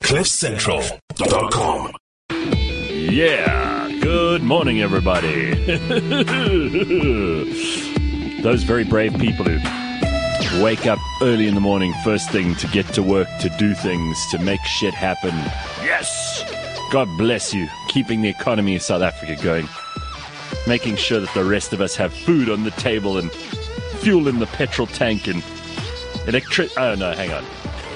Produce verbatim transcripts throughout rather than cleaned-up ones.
cliff central dot com. Yeah, good morning, everybody. Those very brave people who wake up early in the morning, first thing, to get to work, to do things, to make shit happen. Yes! God bless you, keeping the economy of South Africa going, making sure that the rest of us have food on the table and fuel in the petrol tank and electric... Oh, no, hang on.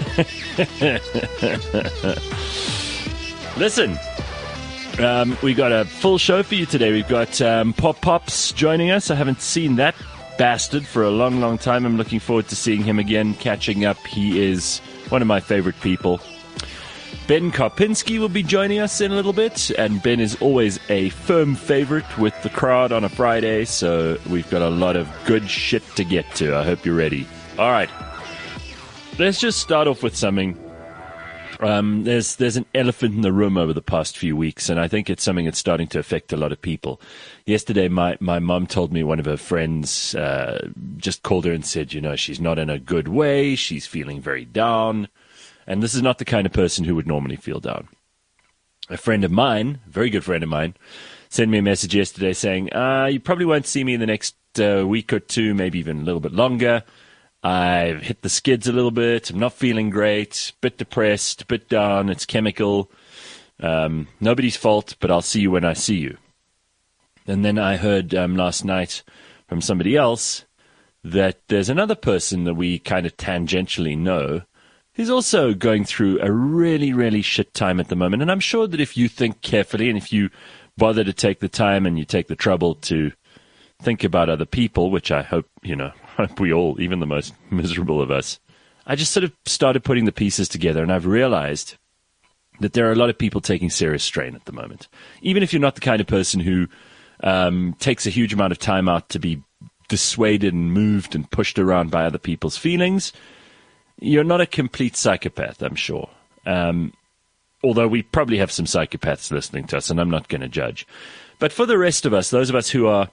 Listen, um, we got a full show for you today. We've got um, Pop Pops joining us. I haven't seen that bastard for a long, long time. I'm looking forward to seeing him again, catching up. He is one of my favorite people. Ben Karpinski will be joining us in a little bit, and Ben is always a firm favorite with the crowd on a Friday, so we've got a lot of good shit to get to. I hope you're ready. All right. Let's just start off with something. Um, there's there's an elephant in the room over the past few weeks, and I think it's something that's starting to affect a lot of people. Yesterday, my, my mum told me one of her friends uh, just called her and said, you know, she's not in a good way, she's feeling very down, and this is not the kind of person who would normally feel down. A friend of mine, a very good friend of mine, sent me a message yesterday saying, uh, you probably won't see me in the next uh, week or two, maybe even a little bit longer. I've hit the skids a little bit. I'm not feeling great. Bit depressed, bit down. It's chemical. Um, nobody's fault, but I'll see you when I see you. And then I heard um, last night from somebody else that there's another person that we kind of tangentially know who's also going through a really, really shit time at the moment. And I'm sure that if you think carefully and if you bother to take the time and you take the trouble to think about other people, which I hope, you know, hope we all, even the most miserable of us, I just sort of started putting the pieces together, and I've realized that there are a lot of people taking serious strain at the moment. Even if you're not the kind of person who um, takes a huge amount of time out to be dissuaded and moved and pushed around by other people's feelings, you're not a complete psychopath, I'm sure. Um, although we probably have some psychopaths listening to us, and I'm not going to judge. But for the rest of us, those of us who are...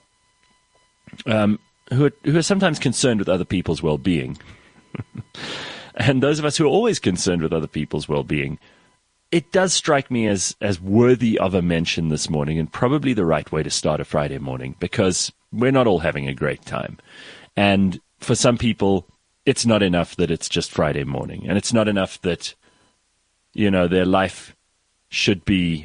Um, Who are, who are sometimes concerned with other people's well-being, and those of us who are always concerned with other people's well-being, it does strike me as, as worthy of a mention this morning, and probably the right way to start a Friday morning, because we're not all having a great time. And for some people, it's not enough that it's just Friday morning, and it's not enough that, you know, their life should be,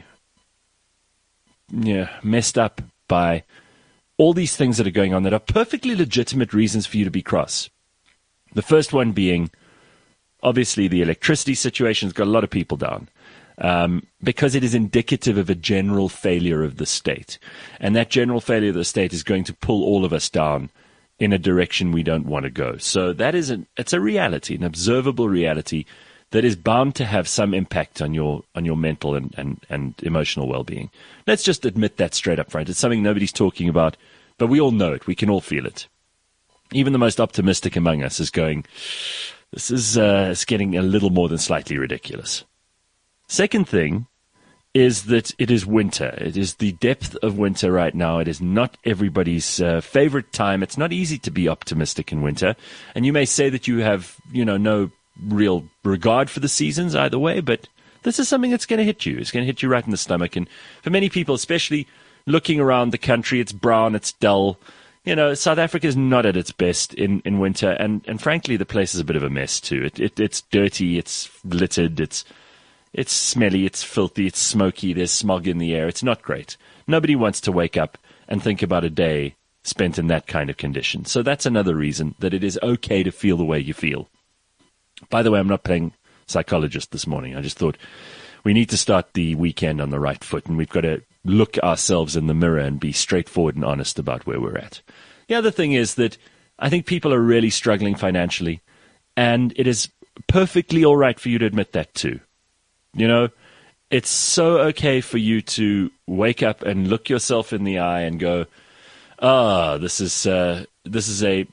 yeah, messed up by all these things that are going on that are perfectly legitimate reasons for you to be cross. The first one being, obviously, the electricity situation has got a lot of people down um, because it is indicative of a general failure of the state. And that general failure of the state is going to pull all of us down in a direction we don't want to go. So that is an, it's a reality, an observable reality that is bound to have some impact on your on your mental and, and, and emotional well-being. Let's just admit that straight up front. It's something nobody's talking about, but we all know it. We can all feel it. Even the most optimistic among us is going, this is uh, it's getting a little more than slightly ridiculous. Second thing is that it is winter. It is the depth of winter right now. It is not everybody's uh, favorite time. It's not easy to be optimistic in winter. And you may say that you have, you know, no real regard for the seasons either way, but this is something that's going to hit you. It's going to hit you right in the stomach. And for many people, especially looking around the country, it's brown, it's dull. You know, South Africa is not at its best in, in winter, and, and frankly, the place is a bit of a mess too. It, it it's dirty, it's littered, it's it's smelly, it's filthy, it's smoky, there's smog in the air. It's not great. Nobody wants to wake up and think about a day spent in that kind of condition. So that's another reason that it is okay to feel the way you feel. By the way, I'm not playing psychologist this morning. I just thought we need to start the weekend on the right foot, and we've got to look ourselves in the mirror and be straightforward and honest about where we're at. The other thing is that I think people are really struggling financially, and it is perfectly all right for you to admit that too. You know, it's so okay for you to wake up and look yourself in the eye and go, ah, this is uh, this is a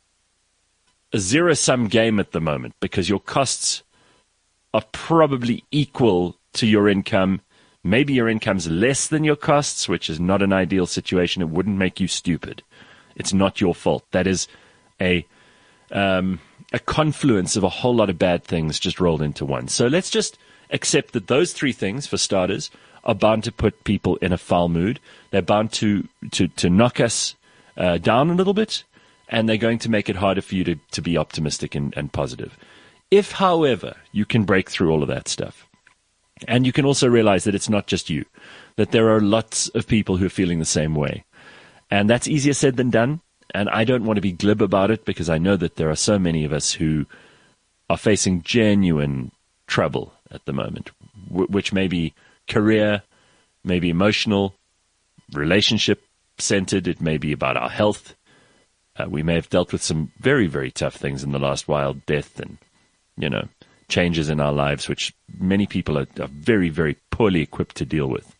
a zero-sum game at the moment, because your costs are probably equal to your income. Maybe your income's less than your costs, which is not an ideal situation. It wouldn't make you stupid. It's not your fault. That is a um, a confluence of a whole lot of bad things just rolled into one. So let's just Except that those three things, for starters, are bound to put people in a foul mood. They're bound to, to, to knock us uh, down a little bit, and they're going to make it harder for you to, to be optimistic and, and positive. If, however, you can break through all of that stuff, and you can also realize that it's not just you, that there are lots of people who are feeling the same way. And that's easier said than done. And I don't want to be glib about it because I know that there are so many of us who are facing genuine trouble at the moment, w- which may be career, may be emotional, relationship-centered. It may be about our health. Uh, we may have dealt with some very, very tough things in the last while, death and, you know, changes in our lives, which many people are, are very, very poorly equipped to deal with.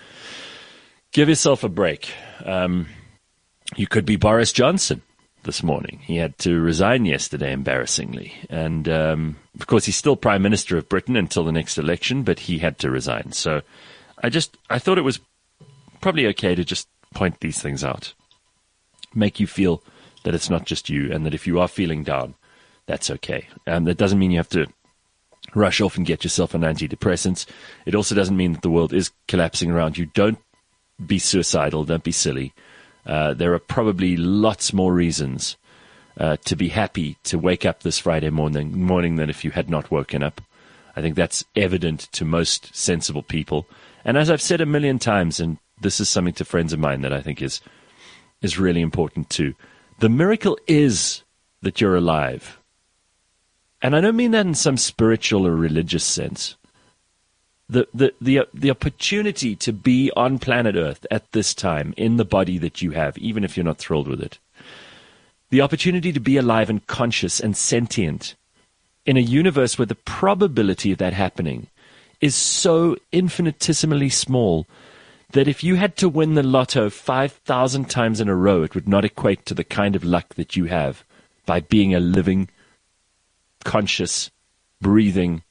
Give yourself a break. Um, you could be Boris Johnson this morning. He had to resign yesterday, embarrassingly. And, um, of course, he's still Prime Minister of Britain until the next election, but he had to resign. So I just, I thought it was probably okay to just point these things out. Make you feel that it's not just you, and that if you are feeling down, that's okay. And that doesn't mean you have to rush off and get yourself on antidepressants. It also doesn't mean that the world is collapsing around you. Don't be suicidal. Don't be silly. Uh, there are probably lots more reasons uh, to be happy to wake up this Friday morning, morning than if you had not woken up. I think that's evident to most sensible people. And as I've said a million times, and this is something to friends of mine that I think is is really important too, the miracle is that you're alive. And I don't mean that in some spiritual or religious sense. The, the the the opportunity to be on planet Earth at this time in the body that you have, even if you're not thrilled with it. The opportunity to be alive and conscious and sentient in a universe where the probability of that happening is so infinitesimally small that if you had to win the lotto five thousand times in a row, it would not equate to the kind of luck that you have by being a living, conscious, breathing,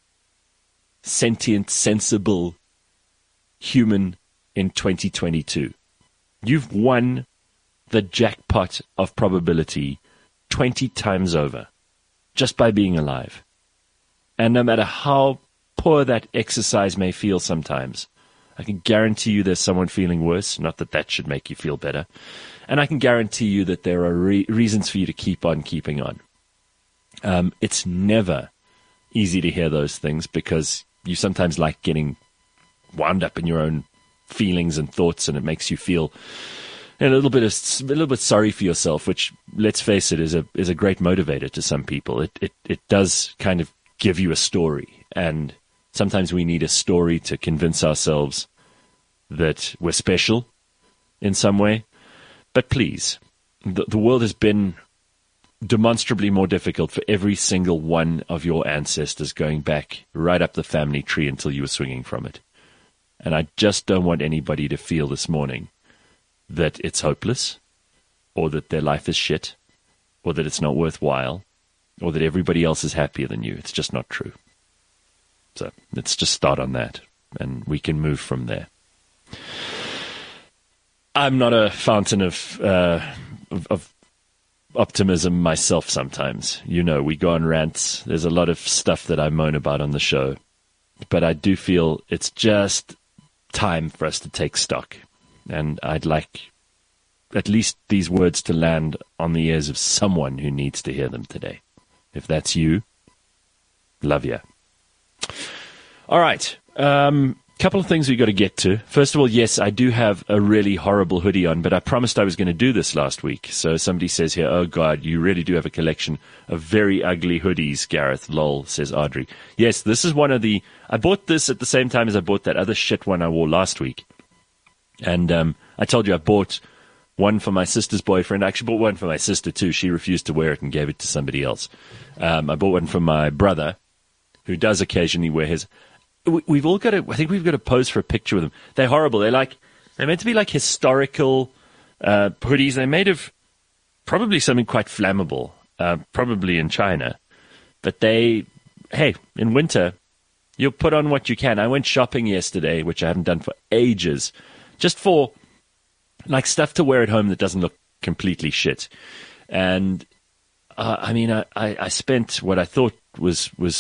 sentient, sensible human in twenty twenty-two. You've won the jackpot of probability twenty times over just by being alive. And no matter how poor that exercise may feel sometimes, I can guarantee you there's someone feeling worse, not that that should make you feel better. And I can guarantee you that there are re- reasons for you to keep on keeping on. Um, it's never easy to hear those things because you sometimes like getting wound up in your own feelings and thoughts, and it makes you feel a little bit of, a little bit sorry for yourself, which, let's face it, is a is a great motivator to some people. It it it does kind of give you a story, and sometimes we need a story to convince ourselves that we're special in some way. But please, the, the world has been demonstrably more difficult for every single one of your ancestors going back right up the family tree until you were swinging from it. And I just don't want anybody to feel this morning that it's hopeless, or that their life is shit, or that it's not worthwhile, or that everybody else is happier than you. It's just not true. So let's just start on that, and we can move from there. I'm not a fountain of uh, of, of optimism myself sometimes. You know, we go on rants. There's a lot of stuff that I moan about on the show. But I do feel it's just time for us to take stock. And I'd like at least these words to land on the ears of someone who needs to hear them today. If that's you, love ya. All right. Um, couple of things we got to get to. First of all, yes, I do have a really horrible hoodie on, but I promised I was going to do this last week. So somebody says here, oh, God, you really do have a collection of very ugly hoodies, Gareth. Lol, says Audrey. Yes, this is one of the... I bought this at the same time as I bought that other shit one I wore last week. And um, I told you I bought one for my sister's boyfriend. I actually bought one for my sister, too. She refused to wear it and gave it to somebody else. Um, I bought one for my brother, who does occasionally wear his... We've all got to, I think we've got to pose for a picture with them. They're horrible. They're like, they're meant to be like historical uh, hoodies. They're made of probably something quite flammable, uh, probably in China. But they, hey, in winter, you'll put on what you can. I went shopping yesterday, which I haven't done for ages, just for like stuff to wear at home that doesn't look completely shit. And uh, I mean, I, I, I spent what I thought was was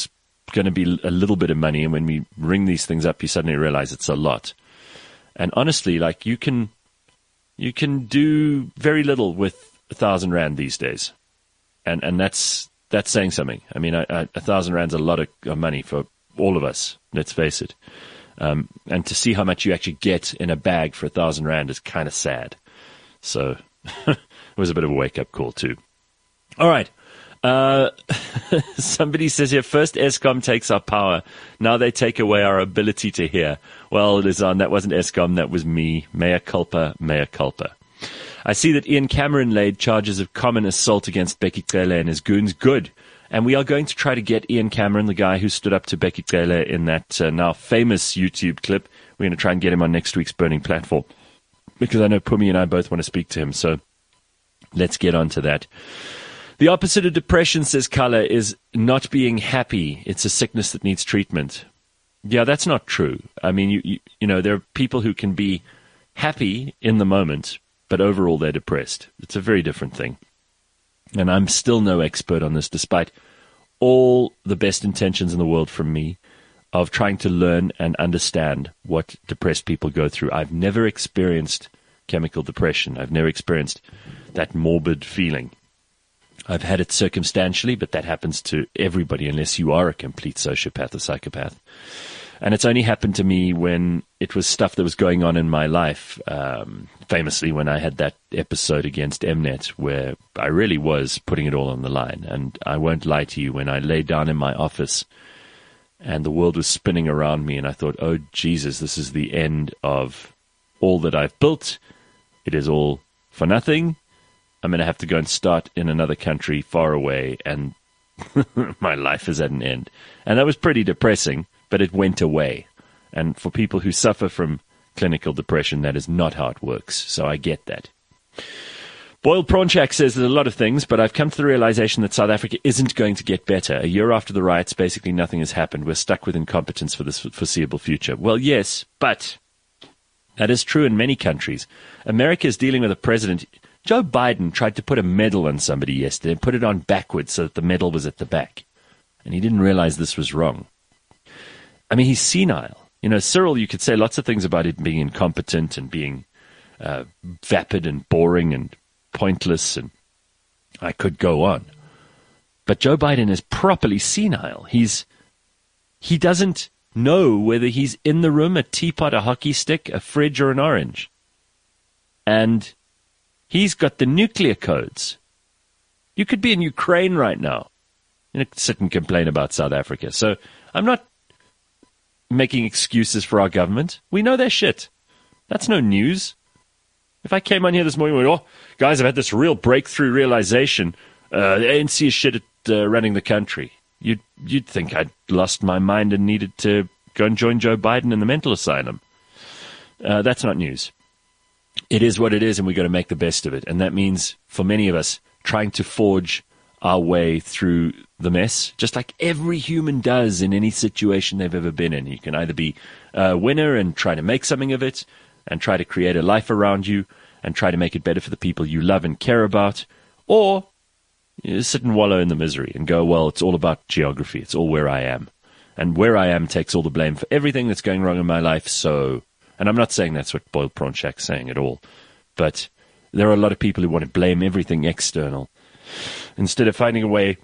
going to be a little bit of money, and when we ring these things up, you suddenly realize it's a lot. And honestly, like you can, you can do very little with a thousand rand these days, and and that's that's saying something. I mean, a, a, a thousand rand's a lot of, of money for all of us. Let's face it. Um, and to see how much you actually get in a bag for a thousand rand is kind of sad. So it was a bit of a wake-up call too. All right. Uh, somebody says here, first Eskom takes our power. Now they take away our ability to hear. Well, Lizanne, that wasn't Eskom. That was me. Mea culpa, mea culpa. I see that Ian Cameron laid charges of common assault against Becky Cele and his goons. Good. And we are going to try to get Ian Cameron, the guy who stood up to Becky Cele in that uh, now famous YouTube clip. We're going to try and get him on next week's Burning Platform, because I know Pumi and I both want to speak to him. So let's get on to that. The opposite of depression, says Kala, is not being happy. It's a sickness that needs treatment. Yeah, that's not true. I mean, you, you, you know, there are people who can be happy in the moment, but overall they're depressed. It's a very different thing. And I'm still no expert on this, despite all the best intentions in the world from me of trying to learn and understand what depressed people go through. I've never experienced chemical depression. I've never experienced that morbid feeling. I've had it circumstantially, but that happens to everybody unless you are a complete sociopath or psychopath. And it's only happened to me when it was stuff that was going on in my life, um, famously when I had that episode against Mnet where I really was putting it all on the line. And I won't lie to you, when I lay down in my office and the world was spinning around me and I thought, oh, Jesus, this is the end of all that I've built. It is all for nothing. I'm going to have to go and start in another country far away, and my life is at an end. And that was pretty depressing, but it went away. And for people who suffer from clinical depression, that is not how it works. So I get that. Boiled Prawnchak says there's a lot of things, but I've come to the realization that South Africa isn't going to get better. A year after the riots, basically nothing has happened. We're stuck with incompetence for this foreseeable future. Well, yes, but that is true in many countries. America is dealing with a president. Joe Biden tried to put a medal on somebody yesterday and put it on backwards so that the medal was at the back. And he didn't realize this was wrong. I mean, he's senile. You know, Cyril, you could say lots of things about it being incompetent and being uh, vapid and boring and pointless, and I could go on. But Joe Biden is properly senile. He's he doesn't know whether he's in the room, a teapot, a hockey stick, a fridge, or an orange. And he's got the nuclear codes. You could be in Ukraine right now and sit and complain about South Africa. So I'm not making excuses for our government. We know their shit. That's no news. If I came on here this morning and went, oh, guys, I've had this real breakthrough realization. Uh, the A N C is shit at uh, running the country. You'd, you'd think I'd lost my mind and needed to go and join Joe Biden in the mental asylum. Uh, that's not news. It is what it is, and we've got to make the best of it. And that means, for many of us, trying to forge our way through the mess, just like every human does in any situation they've ever been in. You can either be a winner and try to make something of it and try to create a life around you and try to make it better for the people you love and care about, or you sit and wallow in the misery and go, well, it's all about geography. It's all where I am. And where I am takes all the blame for everything that's going wrong in my life, so... And I'm not saying that's what Boiled Prawnchak's saying at all. But there are a lot of people who want to blame everything external instead of finding a way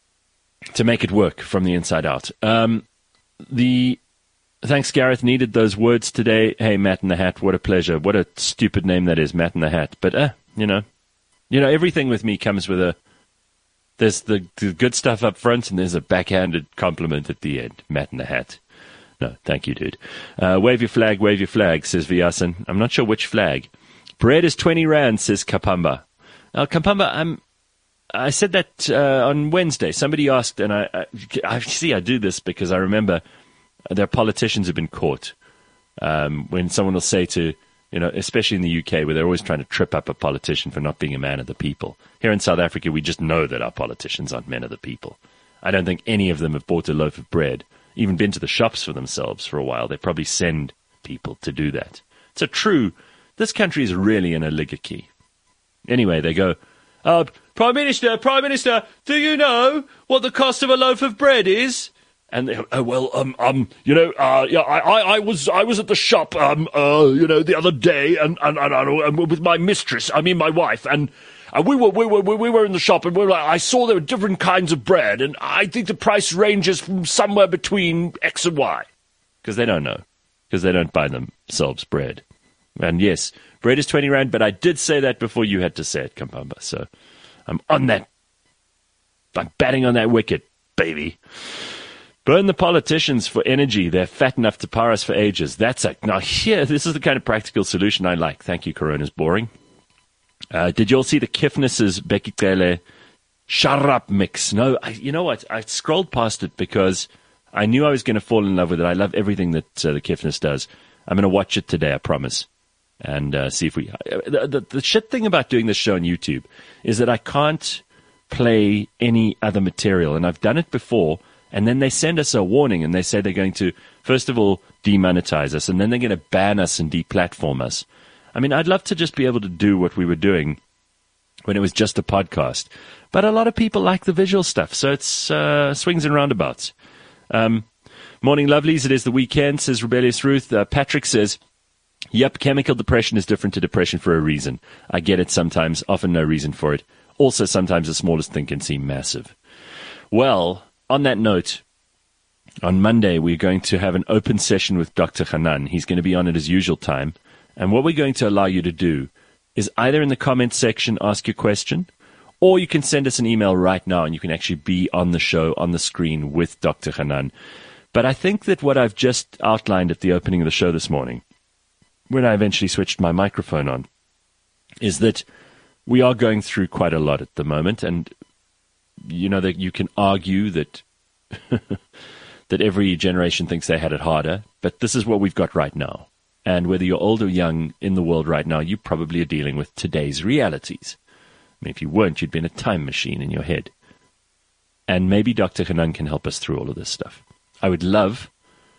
to make it work from the inside out. Um, the Thanks, Gareth. Needed those words today. Hey, Matt in the Hat, what a pleasure. What a stupid name that is, Matt in the Hat. But, uh, you know, you know, everything with me comes with a... There's the, the good stuff up front, and there's a backhanded compliment at the end. Matt in the Hat. No, thank you, dude. Uh, wave your flag, wave your flag, says Vyasan. I'm not sure which flag. Bread is twenty rand, says Kapamba. Now, Kapamba, I'm, I said that uh, on Wednesday. Somebody asked, and I, I, I see I do this because I remember there are politicians who have been caught. Um, when someone will say to, you know, especially in the U K, where they're always trying to trip up a politician for not being a man of the people. Here in South Africa, we just know that our politicians aren't men of the people. I don't think any of them have bought a loaf of bread, even been to the shops for themselves for a while. They probably send people to do that. So true, this country is really an oligarchy. Anyway, they go, uh, Prime Minister, Prime Minister, do you know what the cost of a loaf of bread is? And they, oh, well, um, um, you know, uh, yeah, I, I, I was, I was at the shop, um, uh, you know, the other day, and and, and, and with my mistress, I mean, my wife, and, and we were, we were, we were in the shop, and we were like, I saw there were different kinds of bread, and I think the price ranges from somewhere between X and Y, because they don't know, because they don't buy themselves bread. And yes, bread is twenty rand, but I did say that before you had to say it, Kampamba. So I'm on that. I'm batting on that wicket, baby. Burn the politicians for energy. They're fat enough to power us for ages. That's a... Now, here, this is the kind of practical solution I like. Thank you, Corona's boring. Uh, did you all see the Kiffness's Becky Cele Shut Up mix? No, I, you know what? I scrolled past it because I knew I was going to fall in love with it. I love everything that uh, the Kiffness does. I'm going to watch it today, I promise. And uh, see if we... Uh, the, the, the shit thing about doing this show on YouTube is that I can't play any other material. And I've done it before... And then they send us a warning, and they say they're going to, first of all, demonetize us, and then they're going to ban us and deplatform us. I mean, I'd love to just be able to do what we were doing when it was just a podcast. But a lot of people like the visual stuff, so it's uh, swings and roundabouts. Um, morning, lovelies. It is the weekend, says Rebellious Ruth. Uh, Patrick says, yep, chemical depression is different to depression for a reason. I get it sometimes, often no reason for it. Also, sometimes the smallest thing can seem massive. Well... On that note, on Monday, we're going to have an open session with Doctor Hanan. He's going to be on at his usual time. And what we're going to allow you to do is either in the comments section ask your question, or you can send us an email right now and you can actually be on the show, on the screen with Doctor Hanan. But I think that what I've just outlined at the opening of the show this morning, when I eventually switched my microphone on, is that we are going through quite a lot at the moment, and you know that you can argue that that every generation thinks they had it harder, but this is what we've got right now. And whether you're old or young in the world right now, you probably are dealing with today's realities. I mean, if you weren't, you'd be in a time machine in your head. And maybe Doctor Hanan can help us through all of this stuff. I would love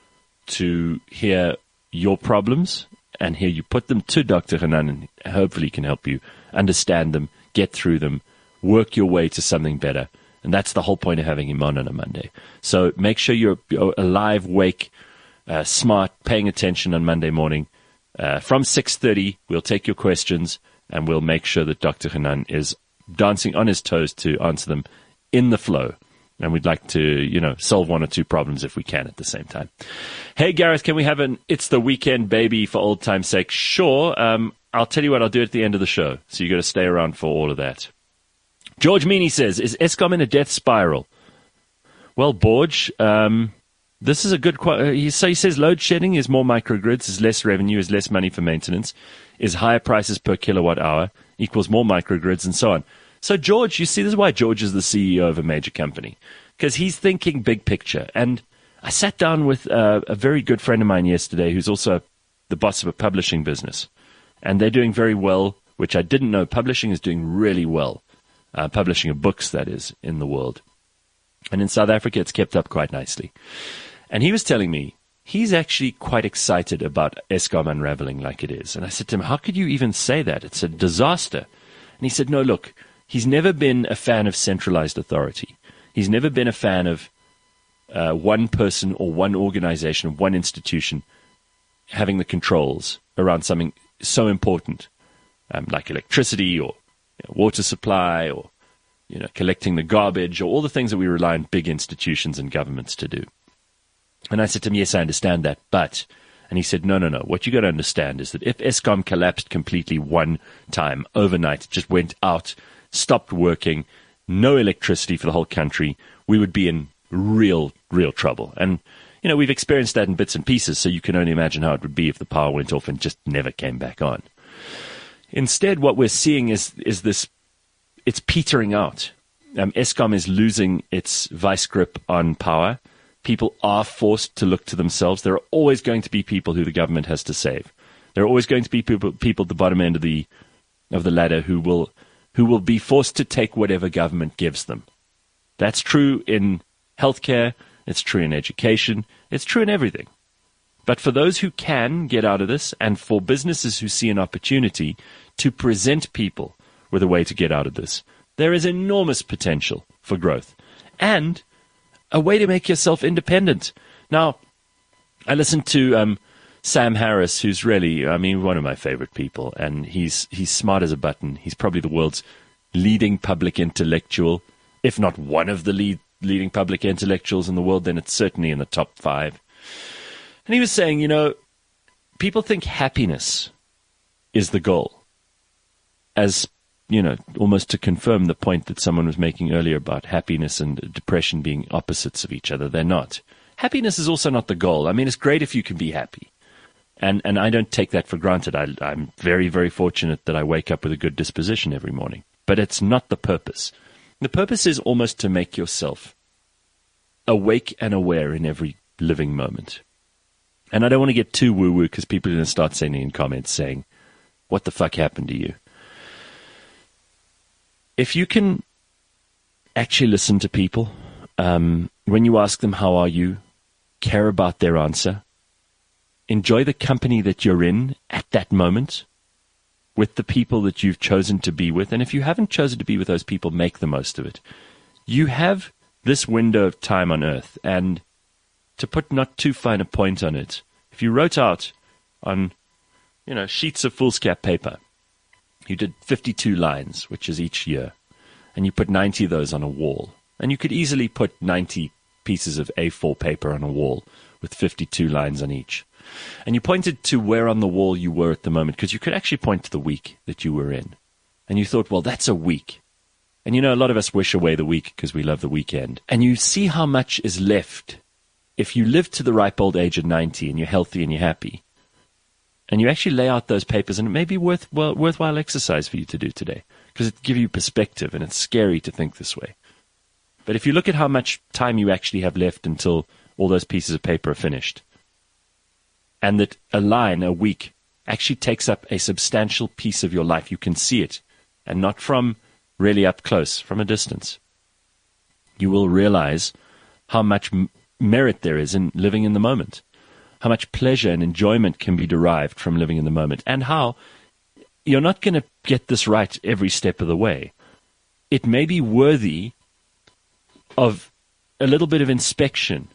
to hear your problems and hear you put them to Doctor Hanan, and hopefully he can help you understand them, get through them, work your way to something better. And that's the whole point of having him on on a Monday. So make sure you're, you're alive, wake, uh, smart, paying attention on Monday morning. Uh, from six thirty, we'll take your questions, and we'll make sure that Doctor Hanan is dancing on his toes to answer them in the flow. And we'd like to, you know, solve one or two problems if we can at the same time. Hey, Gareth, can we have an It's the Weekend Baby for old time's sake? Sure. Um, I'll tell you what, I'll do it at the end of the show. So you got to stay around for all of that. George Meany says, is Eskom in a death spiral? Well, Borge, um, this is a good question. He, so he says load shedding is more microgrids, is less revenue, is less money for maintenance, is higher prices per kilowatt hour, equals more microgrids, and so on. So, George, you see, this is why George is the C E O of a major company, because he's thinking big picture. And I sat down with uh, a very good friend of mine yesterday who's also the boss of a publishing business, and they're doing very well, which I didn't know. Publishing is doing really well. Uh, publishing of books, that is, in the world. And in South Africa, it's kept up quite nicely. And he was telling me he's actually quite excited about Eskom unraveling like it is. And I said to him, how could you even say that? It's a disaster. And he said, no, look, he's never been a fan of centralized authority. He's never been a fan of uh, one person or one organization, one institution having the controls around something so important, um, like electricity or you know, water supply, or you know, collecting the garbage, or all the things that we rely on big institutions and governments to do. And I said to him, yes, I understand that, but... And he said, no, no, no. What you got to understand is that if Eskom collapsed completely one time, overnight, just went out, stopped working, no electricity for the whole country, we would be in real, real trouble. And, you know, we've experienced that in bits and pieces, so you can only imagine how it would be if the power went off and just never came back on. Instead, what we're seeing is is this, it's petering out. Um, Eskom is losing its vice grip on power. People are forced to look to themselves. There are always going to be people who the government has to save. There are always going to be people, people at the bottom end of the of the ladder who will who will be forced to take whatever government gives them. That's true in healthcare. It's true in education. It's true in everything. But for those who can get out of this, and for businesses who see an opportunity to present people with a way to get out of this, there is enormous potential for growth. And a way to make yourself independent. Now, I listened to um, Sam Harris, who's really, I mean, one of my favorite people, and he's he's smart as a button. He's probably the world's leading public intellectual, if not one of the lead, leading public intellectuals in the world, then it's certainly in the top five. And he was saying, you know, people think happiness is the goal, as, you know, almost to confirm the point that someone was making earlier about happiness and depression being opposites of each other. They're not. Happiness is also not the goal. I mean, it's great if you can be happy. And and I don't take that for granted. I, I'm very, very fortunate that I wake up with a good disposition every morning. But it's not the purpose. The purpose is almost to make yourself awake and aware in every living moment. And I don't want to get too woo-woo because people are going to start sending in comments saying, what the fuck happened to you? If you can actually listen to people, um, when you ask them, how are you, care about their answer, enjoy the company that you're in at that moment with the people that you've chosen to be with. And if you haven't chosen to be with those people, make the most of it. You have this window of time on earth, and to put not too fine a point on it, if you wrote out on, you know, sheets of foolscap paper, you did fifty-two lines, which is each year, and you put ninety of those on a wall, and you could easily put ninety pieces of A four paper on a wall with fifty-two lines on each. And you pointed to where on the wall you were at the moment, because you could actually point to the week that you were in. And you thought, well, that's a week. And you know, a lot of us wish away the week because we love the weekend. And you see how much is left if you live to the ripe old age of ninety and you're healthy and you're happy. And you actually lay out those papers, and it may be worth, well, worthwhile exercise for you to do today, because it gives you perspective, and it's scary to think this way. But if you look at how much time you actually have left until all those pieces of paper are finished, and that a line a week actually takes up a substantial piece of your life, you can see it, and not from really up close, from a distance, you will realize how much m- merit there is in living in the moment, how much pleasure and enjoyment can be derived from living in the moment, and how you're not going to get this right every step of the way. It may be worthy of a little bit of inspection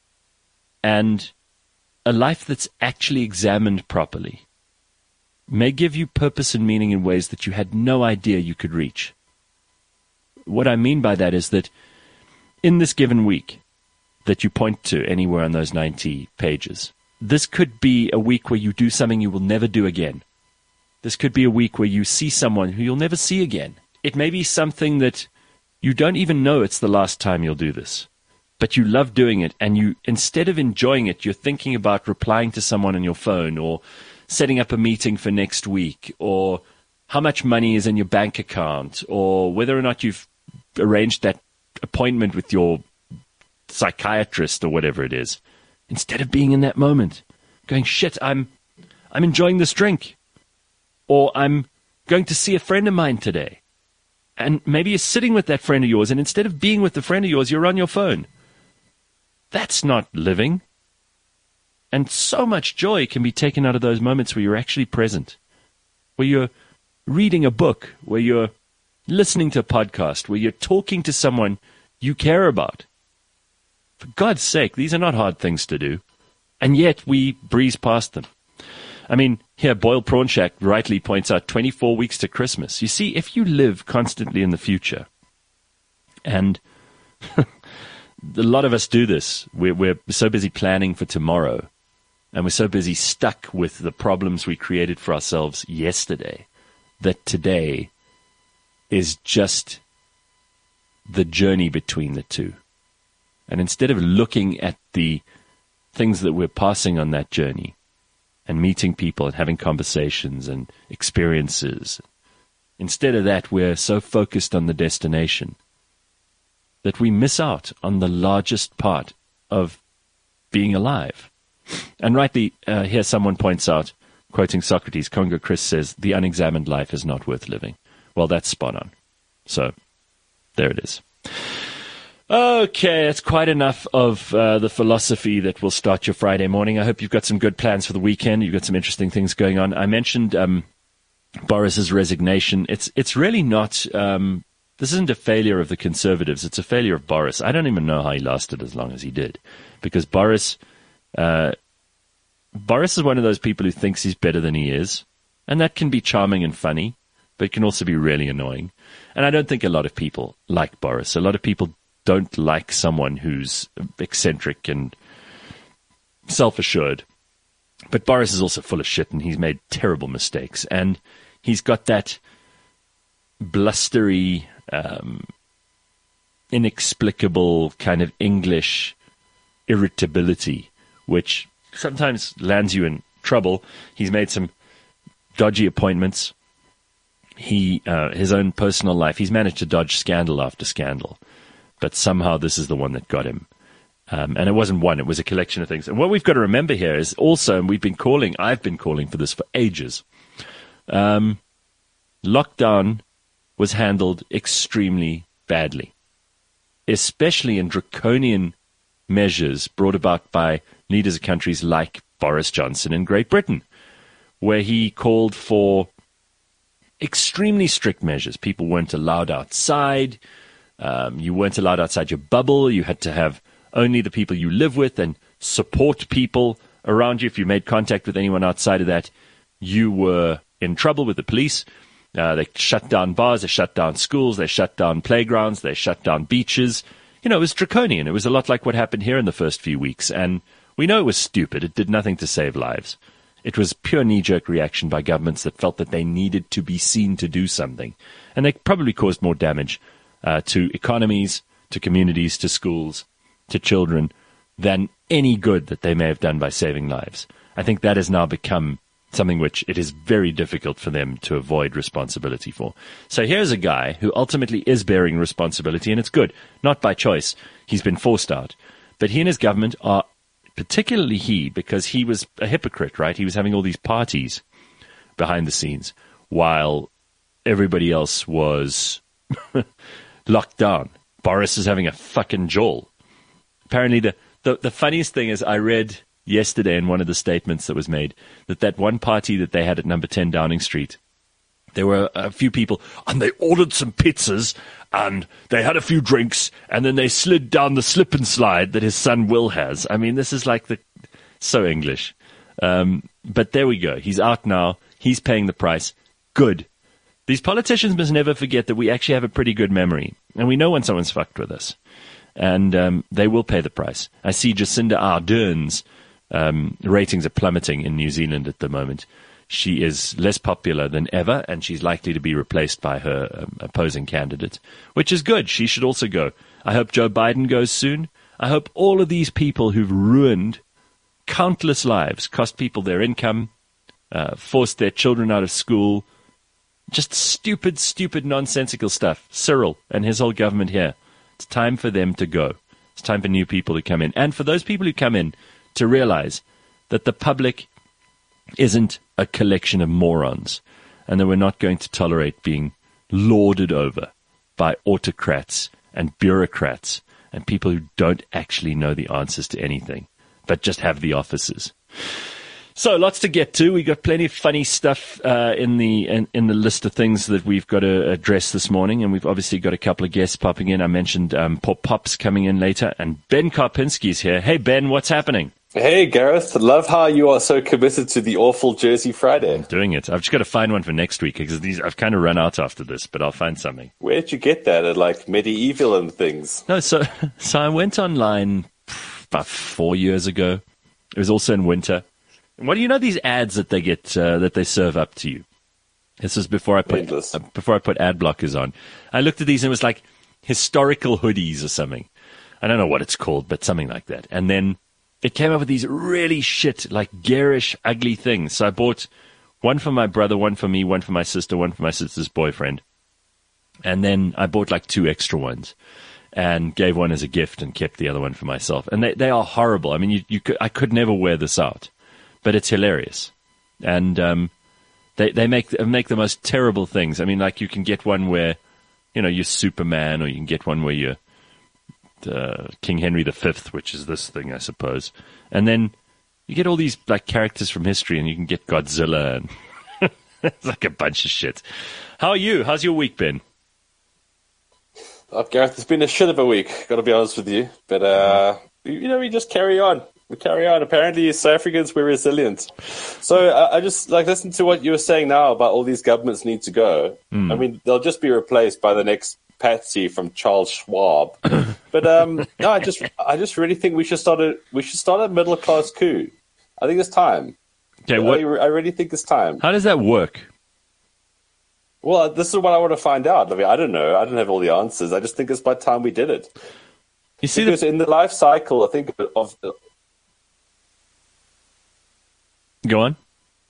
and a life that's actually examined properly may give you purpose and meaning in ways that you had no idea you could reach. What I mean by that is that in this given week that you point to anywhere on those ninety pages, this could be a week where you do something you will never do again. This could be a week where you see someone who you'll never see again. It may be something that you don't even know it's the last time you'll do this, but you love doing it, and you, instead of enjoying it, you're thinking about replying to someone on your phone, or setting up a meeting for next week, or how much money is in your bank account, or whether or not you've arranged that appointment with your psychiatrist or whatever it is. Instead of being in that moment, going, shit, I'm, I'm enjoying this drink, or I'm going to see a friend of mine today. And maybe you're sitting with that friend of yours, and instead of being with the friend of yours, you're on your phone. That's not living. And so much joy can be taken out of those moments where you're actually present, where you're reading a book, where you're listening to a podcast, where you're talking to someone you care about. For God's sake, these are not hard things to do, and yet we breeze past them. I mean, here, Boyle Prawn Shack rightly points out twenty-four weeks to Christmas. You see, if you live constantly in the future, and a lot of us do this, we're, we're so busy planning for tomorrow, and we're so busy stuck with the problems we created for ourselves yesterday, that today is just the journey between the two. And instead of looking at the things that we're passing on that journey, and meeting people and having conversations and experiences, instead of that, we're so focused on the destination that we miss out on the largest part of being alive. And rightly, uh, here someone points out, quoting Socrates, Congo Chris says, the unexamined life is not worth living. Well, that's spot on. So, there it is. Okay, that's quite enough of uh, the philosophy that will start your Friday morning. I hope you've got some good plans for the weekend. You've got some interesting things going on. I mentioned um, Boris's resignation. It's it's really not um, this isn't a failure of the Conservatives. It's a failure of Boris. I don't even know how he lasted as long as he did, because Boris, uh, Boris is one of those people who thinks he's better than he is, and that can be charming and funny, but it can also be really annoying. And I don't think a lot of people like Boris. A lot of people don't like someone who's eccentric and self-assured. But Boris is also full of shit, and he's made terrible mistakes. And he's got that blustery, um, inexplicable kind of English irritability, which sometimes lands you in trouble. He's made some dodgy appointments. He, uh, his own personal life, he's managed to dodge scandal after scandal. But somehow this is the one that got him. Um, and it wasn't one, it was a collection of things. And what we've got to remember here is also, and we've been calling, I've been calling for this for ages, um, lockdown was handled extremely badly, especially in draconian measures brought about by leaders of countries like Boris Johnson in Great Britain, where he called for extremely strict measures. People weren't allowed outside. Um, you weren't allowed outside your bubble. You had to have only the people you live with and support people around you. If you made contact with anyone outside of that, you were in trouble with the police. Uh, they shut down bars, they shut down schools, they shut down playgrounds, they shut down beaches. You know, it was draconian. It was a lot like what happened here in the first few weeks. And we know it was stupid. It did nothing to save lives. It was pure knee-jerk reaction by governments that felt that they needed to be seen to do something. And they probably caused more damage uh, to economies, to communities, to schools, to children, than any good that they may have done by saving lives. I think that has now become something which it is very difficult for them to avoid responsibility for. So here's a guy who ultimately is bearing responsibility, and it's good. Not by choice. He's been forced out. But he and his government are, particularly he, because he was a hypocrite, right? He was having all these parties behind the scenes while everybody else was locked down. Boris is having a fucking jaw. Apparently, the, the, the funniest thing is I read yesterday in one of the statements that was made that that one party that they had at number ten Downing Street, there were a few people, and they ordered some pizzas, and they had a few drinks, and then they slid down the slip and slide that his son Will has. I mean, this is like the so English. Um, but there we go. He's out now. He's paying the price. Good. These politicians must never forget that we actually have a pretty good memory, and we know when someone's fucked with us. And um, they will pay the price. I see Jacinda Ardern's um, ratings are plummeting in New Zealand at the moment. She is less popular than ever, and she's likely to be replaced by her um, opposing candidate, which is good. She should also go. I hope Joe Biden goes soon. I hope all of these people who've ruined countless lives, cost people their income, uh, forced their children out of school, just stupid, stupid, nonsensical stuff. Cyril and his whole government here. It's time for them to go. It's time for new people to come in. And for those people who come in to realize that the public isn't a collection of morons and that we're not going to tolerate being lorded over by autocrats and bureaucrats and people who don't actually know the answers to anything, but just have the offices. So lots to get to. We got plenty of funny stuff uh, in the in, in the list of things that we've got to address this morning, and we've obviously got a couple of guests popping in. I mentioned um, Pop Pops coming in later, and Ben Karpinski's here. Hey Ben, what's happening? Hey Gareth, love how you are so committed to the awful Jersey Friday. I'm doing it. I've just got to find one for next week because these I've kind of run out after this, but I'll find something. Where'd you get that? At like Medieval and things? No, so so I went online about four years ago. It was also in winter. What do you know? These ads that they get uh, that they serve up to you. This was before I put uh, before I put ad blockers on. I looked at these and it was like historical hoodies or something. I don't know what it's called, but something like that. And then it came up with these really shit, like garish, ugly things. So I bought one for my brother, one for me, one for my sister, one for my sister's boyfriend, and then I bought like two extra ones and gave one as a gift and kept the other one for myself. And they they are horrible. I mean, you you could, I could never wear this out. But it's hilarious, and um, they they make make the most terrible things. I mean, like you can get one where, you know, you're Superman, or you can get one where you're uh, King Henry the Fifth, which is this thing, I suppose. And then you get all these like characters from history, and you can get Godzilla, and it's like a bunch of shit. How are you? How's your week been? Oh, Gareth, it's been a shit of a week, got to be honest with you. But, uh, you know, we just carry on. We carry on. Apparently, South Africans, we're resilient. So I, I just, like, listen to what you were saying now about all these governments need to go. Mm. I mean, they'll just be replaced by the next patsy from Charles Schwab. But, um, no, I just I just really think we should start a, we should start a middle-class coup. I think it's time. Okay, what, I, I really think it's time. How does that work? Well, this is what I want to find out. I mean, I don't know. I don't have all the answers. I just think it's by time we did it. You see, because the... in the life cycle, I think of. Go on.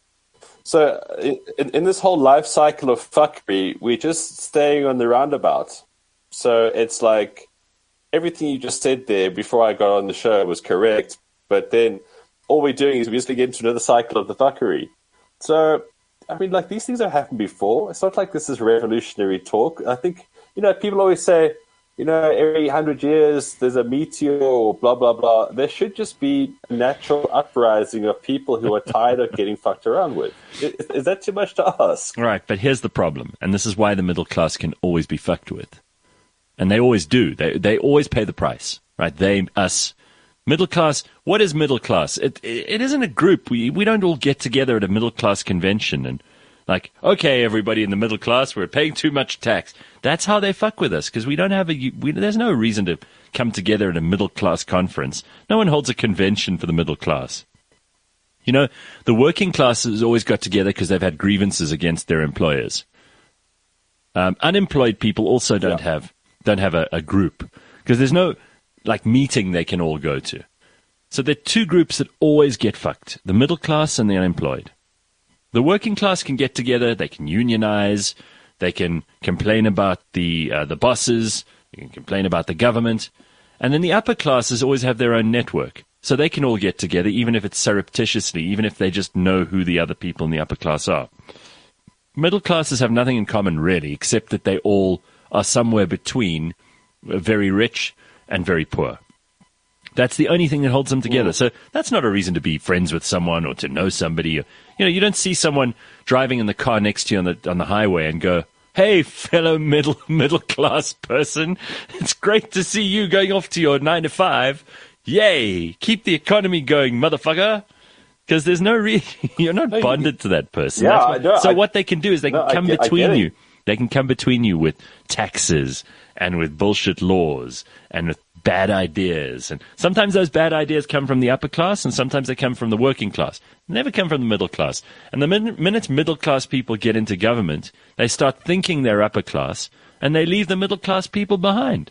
So, in, in this whole life cycle of fuckery, we're just staying on the roundabout. So it's like everything you just said there before I got on the show was correct, but then all we're doing is we're just getting into another cycle of the fuckery. So, I mean, like, these things have happened before. It's not like this is revolutionary talk. I think, you know, people always say, you know, every hundred years there's a meteor or blah, blah, blah. There should just be a natural uprising of people who are tired of getting fucked around with. Is, is that too much to ask? Right, but here's the problem, and this is why the middle class can always be fucked with. And they always do. They they always pay the price, right? They, us, middle class. What is middle class? It, it, it isn't a group. We, we don't all get together at a middle class convention and like, okay, everybody in the middle class, we're paying too much tax. That's how they fuck with us, because we don't have a, we, there's no reason to come together at a middle class conference. No one holds a convention for the middle class. You know, the working classes always got together because they've had grievances against their employers. Um, unemployed people also don't yeah. have, don't have a, a group, because there's no, like, meeting they can all go to. So there are two groups that always get fucked, the middle class and the unemployed. The working class can get together, they can unionize, they can complain about the uh, the bosses, they can complain about the government, and then the upper classes always have their own network. So they can all get together, even if it's surreptitiously, even if they just know who the other people in the upper class are. Middle classes have nothing in common, really, except that they all are somewhere between very rich and very poor. That's the only thing that holds them together. So that's not a reason to be friends with someone or to know somebody. You know, you don't see someone driving in the car next to you on the on the highway and go, "Hey, fellow middle middle class person, it's great to see you going off to your nine to five. Yay! Keep the economy going, motherfucker." Because there's no re- you're not no, bonded you, to that person. Yeah, what, no, so I, what they can do is they no, can come I get, between you. They can come between you with taxes and with bullshit laws and with bad ideas. And sometimes those bad ideas come from the upper class and sometimes they come from the working class. They never come from the middle class. And the min- minute middle class people get into government, they start thinking they're upper class and they leave the middle class people behind.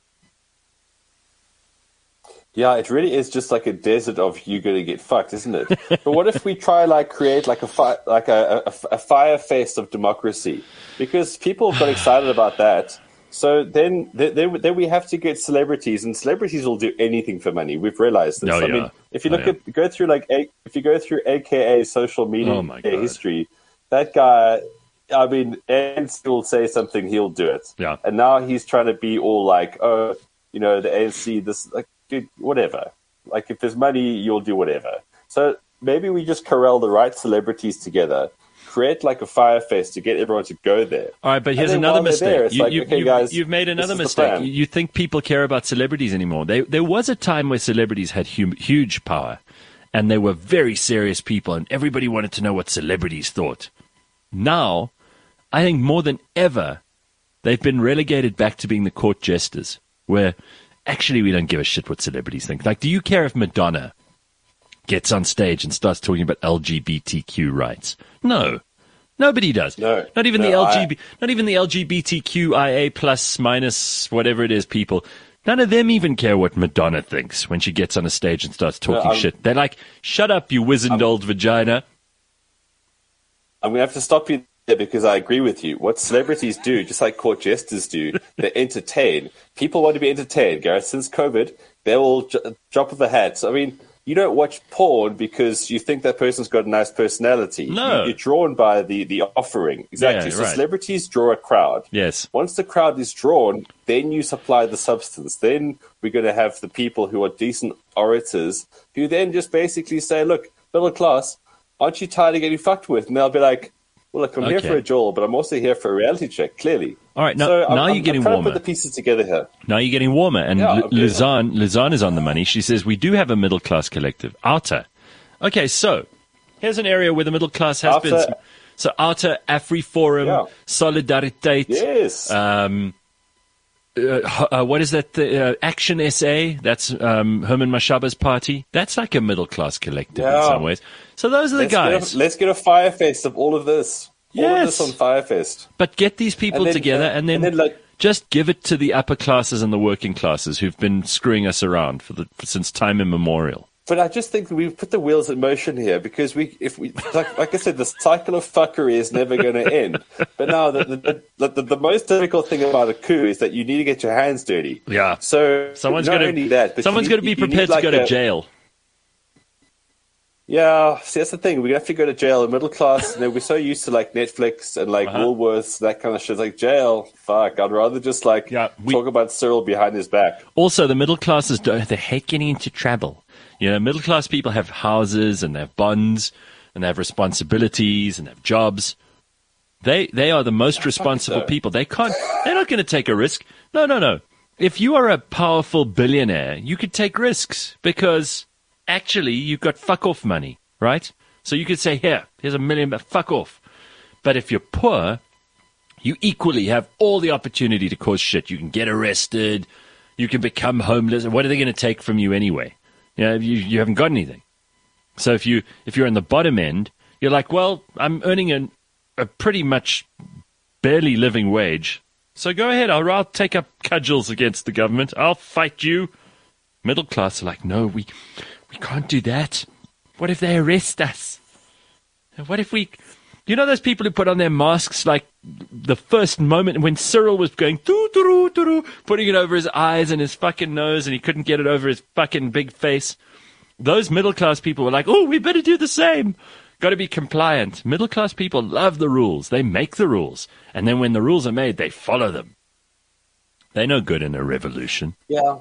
Yeah, it really is just like a desert of you going to get fucked, isn't it? But what if we try like create like a fi- like a, a, a fire fest of democracy? Because people got excited about that. So then, then, then we have to get celebrities, and celebrities will do anything for money. We've realized this. Oh, I yeah. mean, if you look oh, yeah. at go through like a, if you go through A K A social media oh my history, that guy. I mean, and will say something, he'll do it. Yeah. And now he's trying to be all like, oh, you know, the A N C, this like. Dude, whatever. Like, if there's money, you'll do whatever. So maybe we just corral the right celebrities together, create like a fire fest to get everyone to go there. All right, but here's another mistake. There, you, like, you, okay, you've, guys, you've made another mistake. You think people care about celebrities anymore. They, there was a time where celebrities had hum, huge power, and they were very serious people, and everybody wanted to know what celebrities thought. Now, I think more than ever, they've been relegated back to being the court jesters, where actually we don't give a shit what celebrities think. Like, do you care if Madonna gets on stage and starts talking about L G B T Q rights? No. Nobody does. No. Not even no, the L G B, I... not even the L G B T Q I A plus minus whatever it is people. None of them even care what Madonna thinks when she gets on a stage and starts talking no, shit. They're like, shut up, you wizened I'm... old vagina. I'm going to have to stop you there because I agree with you. What celebrities do, just like court jesters do, they entertain. People want to be entertained, Gareth. Since COVID, they're all j- drop of a hat. So, I mean, you don't watch porn because you think that person's got a nice personality. No. You, you're drawn by the, the offering. Exactly. Yeah, so right. Celebrities draw a crowd. Yes. Once the crowd is drawn, then you supply the substance. Then we're going to have the people who are decent orators who then just basically say, look, middle class, aren't you tired of getting fucked with? And they'll be like, well, look, I'm Okay. here for a joel, but I'm also here for a reality check, clearly. All right, now, so now I'm, you're getting I'm trying warmer. to put the pieces together here. Now you're getting warmer. And Yeah, L- okay. Lizanne, Lizanne is on the money. She says, we do have a middle class collective. Outer. Okay, so here's an area where the middle class has Outer- been. Some, so Outer, AfriForum, Yeah. Solidariteit. Yes. Um, uh, uh, what is that? The, uh, Action S A. That's um, Herman Mashaba's party. That's like a middle class collective in Yeah. some ways. So those are the let's guys. Get a, let's get a Firefest of all of this. All of Yes. this on Firefest. But get these people And then, together uh, and then, and then, like- just give it to the upper classes and the working classes who've been screwing us around for the since time immemorial. But I just think we've put the wheels in motion here because we, if we, like, like I said, the cycle of fuckery is never going to end. But now the the, the the the most difficult thing about a coup is that you need to get your hands dirty. Yeah. So Someone's not going only to that, but someone's you going to need- be you need prepared to like go to a- jail. Yeah, see, that's the thing. We're gonna have to go to jail. The middle class, you know, we're so used to like Netflix and like Uh-huh. Woolworths, that kind of shit. Like jail, fuck. I'd rather just like Yeah, we- talk about Cyril behind his back. Also, the middle classes don't, they hate getting into trouble. You know, middle class people have houses and they have bonds and they have responsibilities and they have jobs. They they are the most responsible so. people. They can't. They're not going to take a risk. No, no, no. If you are a powerful billionaire, you could take risks because actually you've got fuck off money, right? So you could say, here, here's a million, but fuck off. But if you're poor, you equally have all the opportunity to cause shit. You can get arrested. You can become homeless. What are they going to take from you anyway? You know, you, you haven't got anything. So if you if you're in the bottom end, you're like, well, I'm earning an, a pretty much barely living wage. So go ahead. I'll, I'll take up cudgels against the government. I'll fight you. Middle class are like, no, we we can't do that. What if they arrest us? What if we... You know those people who put on their masks like the first moment when Cyril was going doo doo doo doo, putting it over his eyes and his fucking nose and he couldn't get it over his fucking big face? Those middle class people were like, oh, we better do the same. Got to be compliant. Middle class people love the rules. They make the rules. And then when the rules are made, they follow them. They're no good in a revolution. Yeah.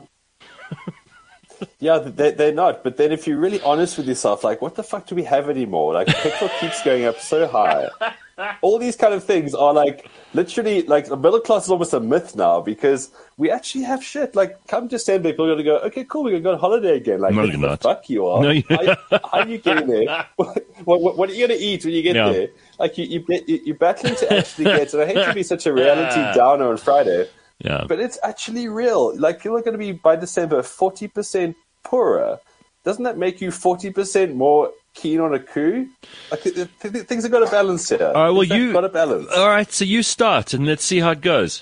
Yeah, they, they're not. But then if you're really honest with yourself, like, what the fuck do we have anymore? Like, petrol keeps going up so high. All these kind of things are, like, literally, like, the middle class is almost a myth now because we actually have shit. Like, come December, people are going to go, okay, cool, we're going to go on holiday again. Like, No, what you're the not. fuck you are. No, you- how, how are you getting there? What, what, what are you going to eat when you get Yeah. there? Like, you, you, you, you're battling to actually get, and I hate to be such a reality downer on Friday, Yeah. but it's actually real. Like, people are going to be, by December, forty percent poorer. Doesn't that make you forty percent more keen on a coup? Like, th- th- th- things have got to balance here. All right, well, Things have you... got to balance. All right, so you start, and let's see how it goes.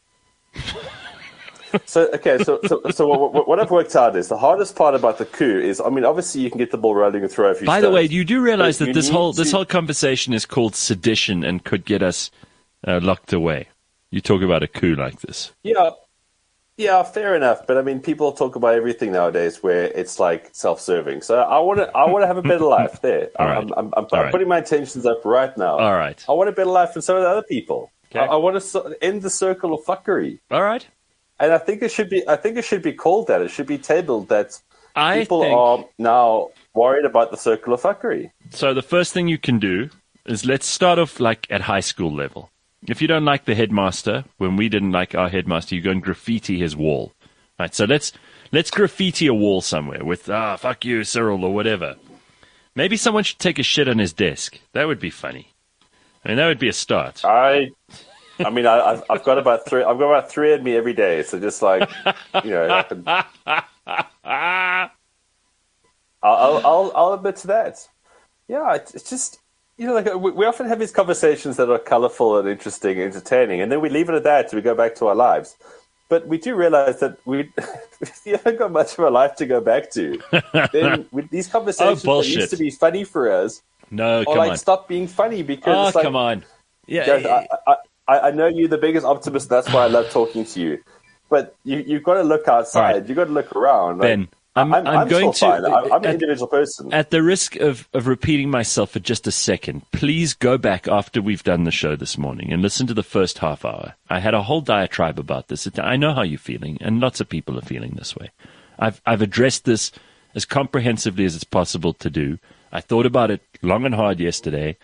So, okay, so so, so what, what- what I've worked out is the hardest part about the coup is, I mean, obviously you can get the ball rolling and throw a few By the stones. way, you do realize But that you this need whole this to- whole conversation is called sedition and could get us uh, locked away. You talk about a coup like this. Yeah, yeah, fair enough. But I mean, people talk about everything nowadays where it's like self-serving. So I want to, I want to have a better life. There, All right. I'm, I'm, I'm, All I'm right. putting my intentions up right now. All right. I want a better life for some of the other people. Okay. I, I want to so- end the circle of fuckery. All right. And I think it should be. I think it should be called that. It should be tabled that I people think- are now worried about the circle of fuckery. So the first thing you can do is let's start off like at high school level. If you don't like the headmaster, when we didn't like our headmaster, you go and graffiti his wall. Right, so let's let's graffiti a wall somewhere with ah fuck you Cyril or whatever. Maybe someone should take a shit on his desk. That would be funny. I mean, that would be a start. I, I mean, I, I've, I've got about three. I've got about three in me every day. So just like, you know, I can, I'll, I'll, I'll, I'll admit to that. Yeah, it's it's just, you know, like we, we often have these conversations that are colorful and interesting, and entertaining, and then we leave it at that. We go back to our lives. But we do realize that we, we haven't got much of a life to go back to. Then with these conversations that Oh, bullshit. used to be funny for us, No, or come like on. stop being funny because Oh, it's like, come on. Yeah. guys, I, I, I I know you're the biggest optimist. That's why I love talking to you. But you, you've got to look outside. All right. You've got to look around. Like, Ben, I'm, I'm, I'm, I'm going still to. fine. I'm, I'm an at- individual person. At the risk of, of repeating myself for just a second, please go back after we've done the show this morning and listen to the first half hour. I had a whole diatribe about this. I know how you're feeling, and lots of people are feeling this way. I've I've addressed this as comprehensively as it's possible to do. I thought about it long and hard yesterday.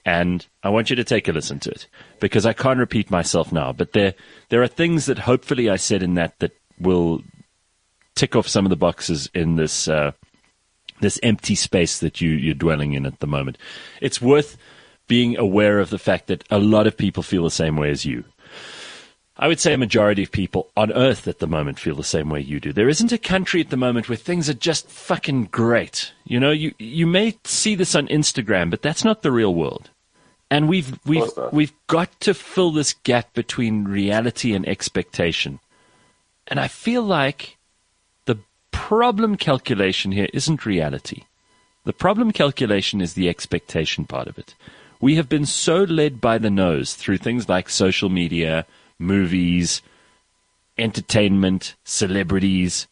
And I want you to take a listen to it because I can't repeat myself now. But there, there are things that hopefully I said in that that will tick off some of the boxes in this uh, this empty space that you, you're dwelling in at the moment. It's worth being aware of the fact that a lot of people feel the same way as you. I would say a majority of people on Earth at the moment feel the same way you do. There isn't a country at the moment where things are just fucking great. You know, you, you may see this on Instagram, but that's not the real world. And we've we've we've got to fill this gap between reality and expectation. And I feel like the problem calculation here isn't reality. The problem calculation is the expectation part of it. We have been so led by the nose through things like social media, movies, entertainment, celebrities,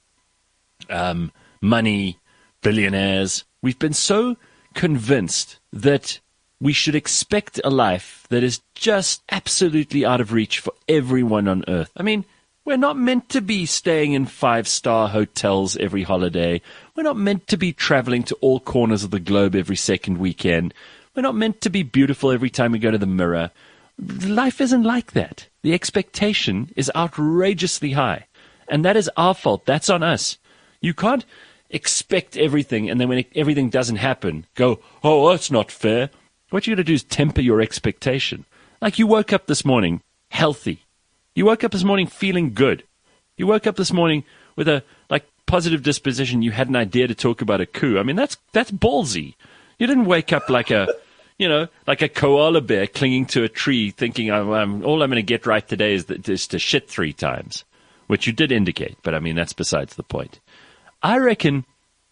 um, money, billionaires. We've been so convinced that we should expect a life that is just absolutely out of reach for everyone on Earth. I mean, we're not meant to be staying in five-star hotels every holiday. We're not meant to be traveling to all corners of the globe every second weekend. We're not meant to be beautiful every time we go to the mirror. Life isn't like that. The expectation is outrageously high. And that is our fault. That's on us. You can't expect everything and then when everything doesn't happen, go, oh, that's not fair. What you got to do is temper your expectation. Like you woke up this morning healthy. You woke up this morning feeling good. You woke up this morning with a like positive disposition. You had an idea to talk about a coup. I mean, that's that's ballsy. You didn't wake up like a, you know, like a koala bear clinging to a tree thinking, oh, um, all I'm going to get right today is, that, is to shit three times, which you did indicate. But, I mean, that's besides the point. I reckon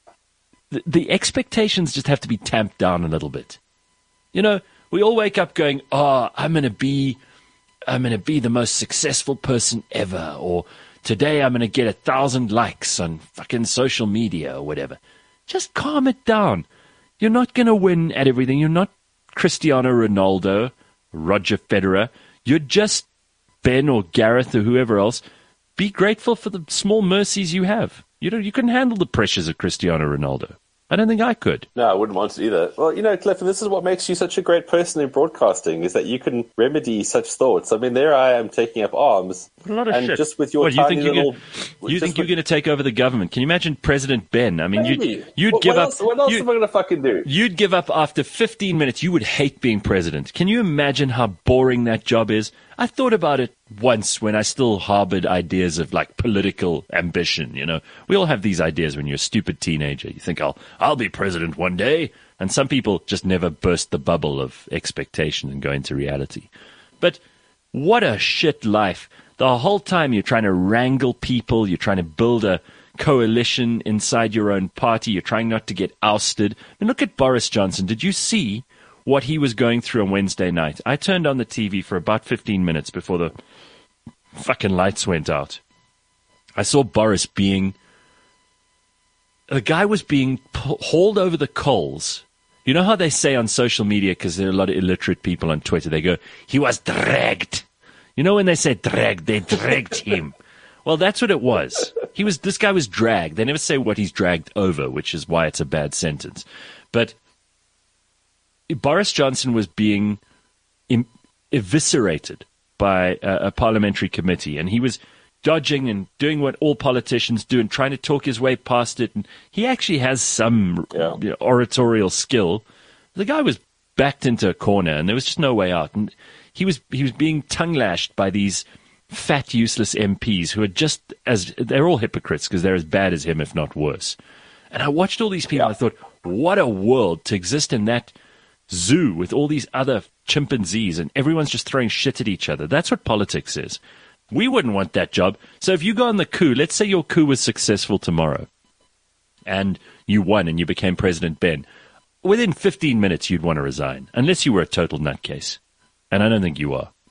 the, the expectations just have to be tamped down a little bit. You know, we all wake up going, oh, I'm going to be, I'm going to be the most successful person ever. Or today I'm going to get a thousand likes on fucking social media or whatever. Just calm it down. You're not going to win at everything. You're not Cristiano Ronaldo, Roger Federer. You're just Ben or Gareth or whoever else. Be grateful for the small mercies you have. You know, you can handle the pressures of Cristiano Ronaldo. I don't think I could. No, I wouldn't want to either. Well, you know, Cliff, this is what makes you such a great person in broadcasting, is that you can remedy such thoughts. I mean, there I am taking up arms. What a lot of and shit. just with your what, you tiny think little... Gonna, you think you're going to take over the government? Can you imagine President Ben? I mean, Maybe. you'd, you'd what, give what up... Else, what else you, am I going to fucking do? You'd give up after fifteen minutes. You would hate being president. Can you imagine how boring that job is? I thought about it once when I still harbored ideas of like political ambition. You know, we all have these ideas when you're a stupid teenager. You think, I'll, I'll be president one day. And some people just never burst the bubble of expectation and go into reality. But what a shit life. The whole time you're trying to wrangle people. You're trying to build a coalition inside your own party. You're trying not to get ousted. I mean, look at Boris Johnson. Did you see what he was going through on Wednesday night? I turned on the T V for about fifteen minutes before the fucking lights went out. I saw Boris being... The guy was being pu- hauled over the coals. You know how they say on social media, because there are a lot of illiterate people on Twitter, they go, he was dragged. You know when they say dragged, they dragged him. Well, that's what it was. He was. This guy was dragged. They never say what he's dragged over, which is why it's a bad sentence. But Boris Johnson was being im- eviscerated by a, a parliamentary committee, and he was dodging and doing what all politicians do and trying to talk his way past it. And he actually has some yeah. you know, oratorial skill. The guy was backed into a corner, and there was just no way out. And he was he was being tongue-lashed by these fat, useless M Ps who are just as... They're all hypocrites because they're as bad as him, if not worse. And I watched all these people, yeah. I thought, what a world to exist in that zoo with all these other chimpanzees and everyone's just throwing shit at each other. That's what politics is. We wouldn't want that job. So if you go on the coup, let's say your coup was successful tomorrow and you won and you became President Ben, within fifteen minutes you'd want to resign, unless you were a total nutcase. And I don't think you are.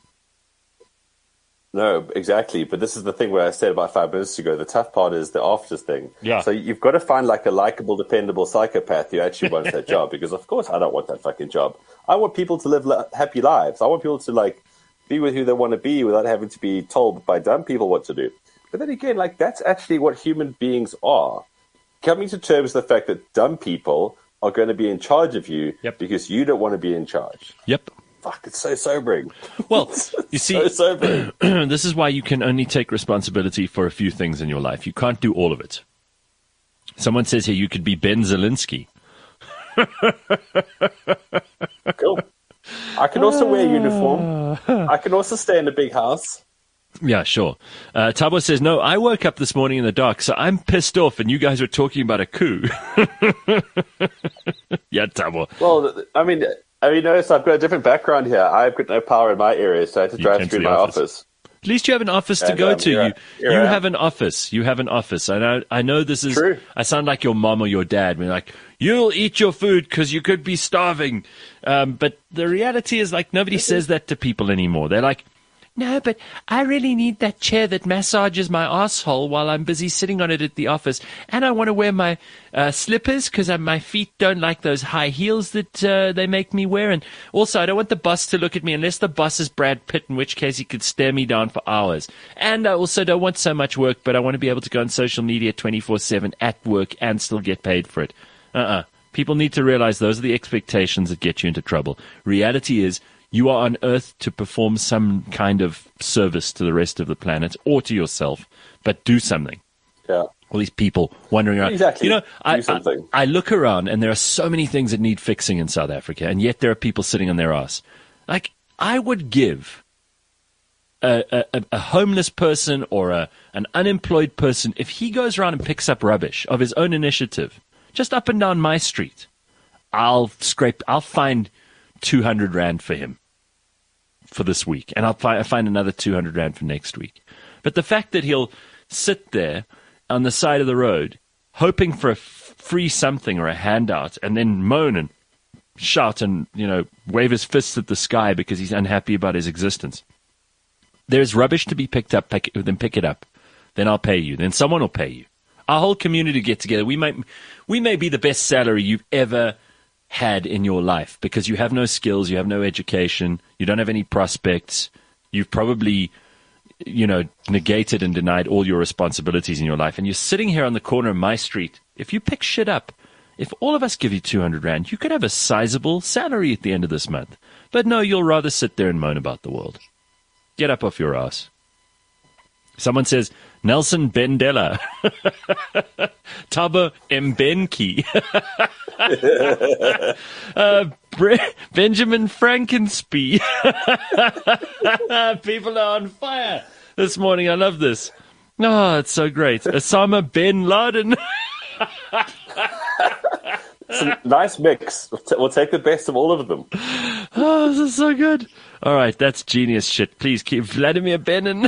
No, exactly. But this is the thing where I said about five minutes ago, the tough part is the afters thing. Yeah. So you've got to find like a likable, dependable psychopath who actually wants that job, because of course I don't want that fucking job. I want people to live la- happy lives. I want people to like be with who they want to be without having to be told by dumb people what to do. But then again, like that's actually what human beings are. Coming to terms with the fact that dumb people are going to be in charge of you Yep. because you don't want to be in charge. Yep. Fuck, it's so sobering. Well, you see, so sobering. this is why you can only take responsibility for a few things in your life. You can't do all of it. Someone says here you could be Ben Zelensky. Cool. I can also wear a uniform. I can also stay in a big house. Yeah, sure. Uh, Tabo says, no, I woke up this morning in the dark, so I'm pissed off, and you guys are talking about a coup. Yeah, Tabo. Well, I mean, I mean, notice I've got a different background here. I've got no power in my area, so I had to You drive came through to the my office. office. At least you have an office to And, go um, to. here I- You here you I am. have an office. You have an office. I know. I know this is. True. I sound like your mom or your dad. We're like, you'll eat your food because you could be starving. Um, but the reality is, like, nobody says that to people anymore. They're like, no, but I really need that chair that massages my asshole while I'm busy sitting on it at the office. And I want to wear my uh, slippers because my feet don't like those high heels that uh, they make me wear. And also, I don't want the boss to look at me unless the boss is Brad Pitt, in which case he could stare me down for hours. And I also don't want so much work, but I want to be able to go on social media twenty-four seven at work and still get paid for it. Uh-uh. People need to realize those are the expectations that get you into trouble. Reality is, you are on Earth to perform some kind of service to the rest of the planet or to yourself, but do something. Yeah. All these people wandering around. Exactly. You know, Do I, I, something. I look around and there are so many things that need fixing in South Africa, and yet there are people sitting on their ass. Like, I would give a, a, a homeless person or a, an unemployed person, if he goes around and picks up rubbish of his own initiative, just up and down my street, I'll scrape, I'll find two hundred rand for him for this week, and I'll fi- find another two hundred rand for next week. But the fact that he'll sit there on the side of the road hoping for a f- free something or a handout and then moan and shout and, you know, wave his fists at the sky because he's unhappy about his existence. There's rubbish to be picked up, pick, then pick it up. Then I'll pay you. Then someone will pay you. Our whole community get together. We might, we may be the best salary you've ever had in your life because you have no skills, you have no education, you don't have any prospects, you've probably, you know, negated and denied all your responsibilities in your life, and you're sitting here on the corner of my street. If you pick shit up, if all of us give you two hundred rand, you could have a sizable salary at the end of this month. But no, you'll rather sit there and moan about the world. Get up off your ass. Someone says, Nelson Bendela. Tabo Mbenki. uh, Bre- Benjamin Frankenspie. People are on fire this morning. I love this. Oh, it's so great. Osama bin Laden. It's a nice mix. We'll, t- we'll take the best of all of them. Oh, this is so good. All right, that's genius shit. Please keep Vladimir Benin.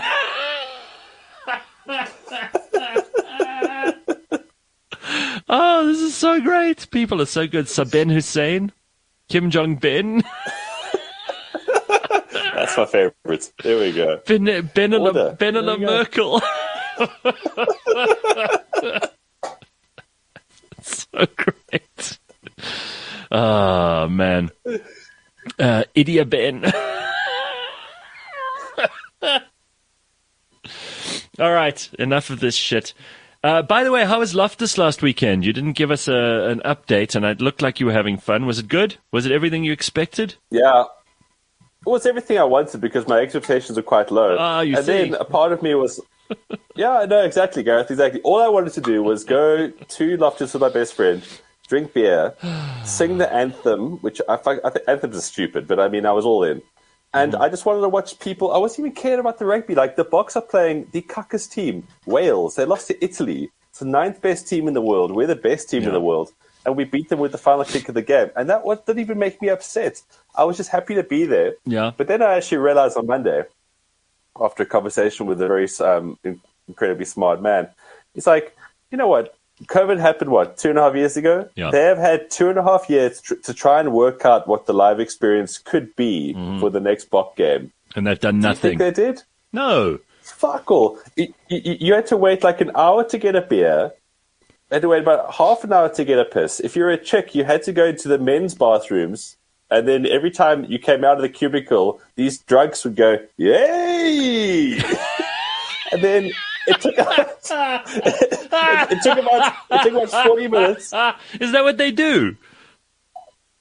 Oh, this is so great. People are so good. Saben Hussein, Kim Jong-ben, That's my favorite. There we go. ben- Benela, Order. Benela There you go. Merkel. So great. Oh, man. Uh, Idia Ben. All right, enough of this shit. Uh, by the way, how was Loftus last weekend? You didn't give us a, an update, and it looked like you were having fun. Was it good? Was it everything you expected? Yeah. It was everything I wanted because my expectations are quite low. Ah, you and see. then a part of me was, yeah, no, exactly, Gareth, exactly. All I wanted to do was go to Loftus with my best friend, drink beer, sing the anthem, which I, fi- I think anthems are stupid, but I mean, I was all in. And I just wanted to watch people. I wasn't even caring about the rugby. Like, the Boks are playing the cuckest team, Wales. They lost to Italy. It's the ninth best team in the world. We're the best team Yeah. in the world. And we beat them with the final kick of the game. And that what didn't even make me upset. I was just happy to be there. Yeah. But then I actually realized on Monday, after a conversation with a very um, incredibly smart man, he's like, you know what? COVID happened, what, two and a half years ago? Yeah. They have had two and a half years tr- to try and work out what the live experience could be for the next Bok game. And they've done Do you nothing. think they did? No. Fuck all. You, you, you had to wait like an hour to get a beer. You had to wait about half an hour to get a piss. If you're a chick, you had to go into the men's bathrooms. And then every time you came out of the cubicle, these drunks would go, yay! And then it took, it, it took about it took about forty minutes. Is that what they do?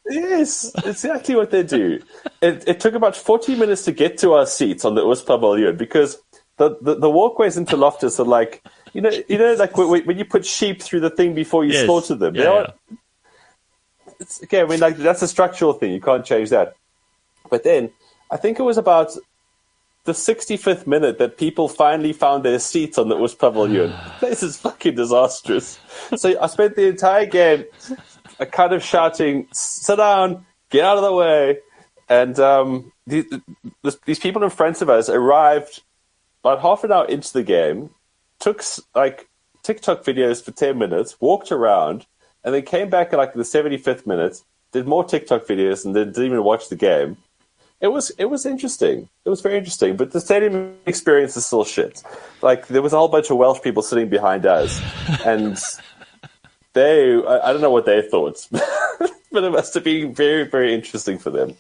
Yes, exactly what they do. It, it took about forty minutes to get to our seats on the Urs Pavilion because the, the, the walkways into Loftus are like, you know, you know, like when, when you put sheep through the thing before you Yes. slaughter them. Yeah, They are, yeah. it's, okay, I mean, like that's a structural thing. You can't change that. But then I think it was about the sixty-fifth minute that people finally found their seats on the Urs Pavilion. The place is fucking disastrous. So I spent the entire game uh, kind of shouting, sit down, get out of the way. And um, these, these people in front of us arrived about half an hour into the game, took like TikTok videos for ten minutes, walked around, and then came back at like the seventy-fifth minute, did more TikTok videos, and then didn't even watch the game. It was it was interesting. It was very interesting, but the stadium experience is still shit. Like there was a whole bunch of Welsh people sitting behind us, and they I, I don't know what they thought, but it must have been very very interesting for them.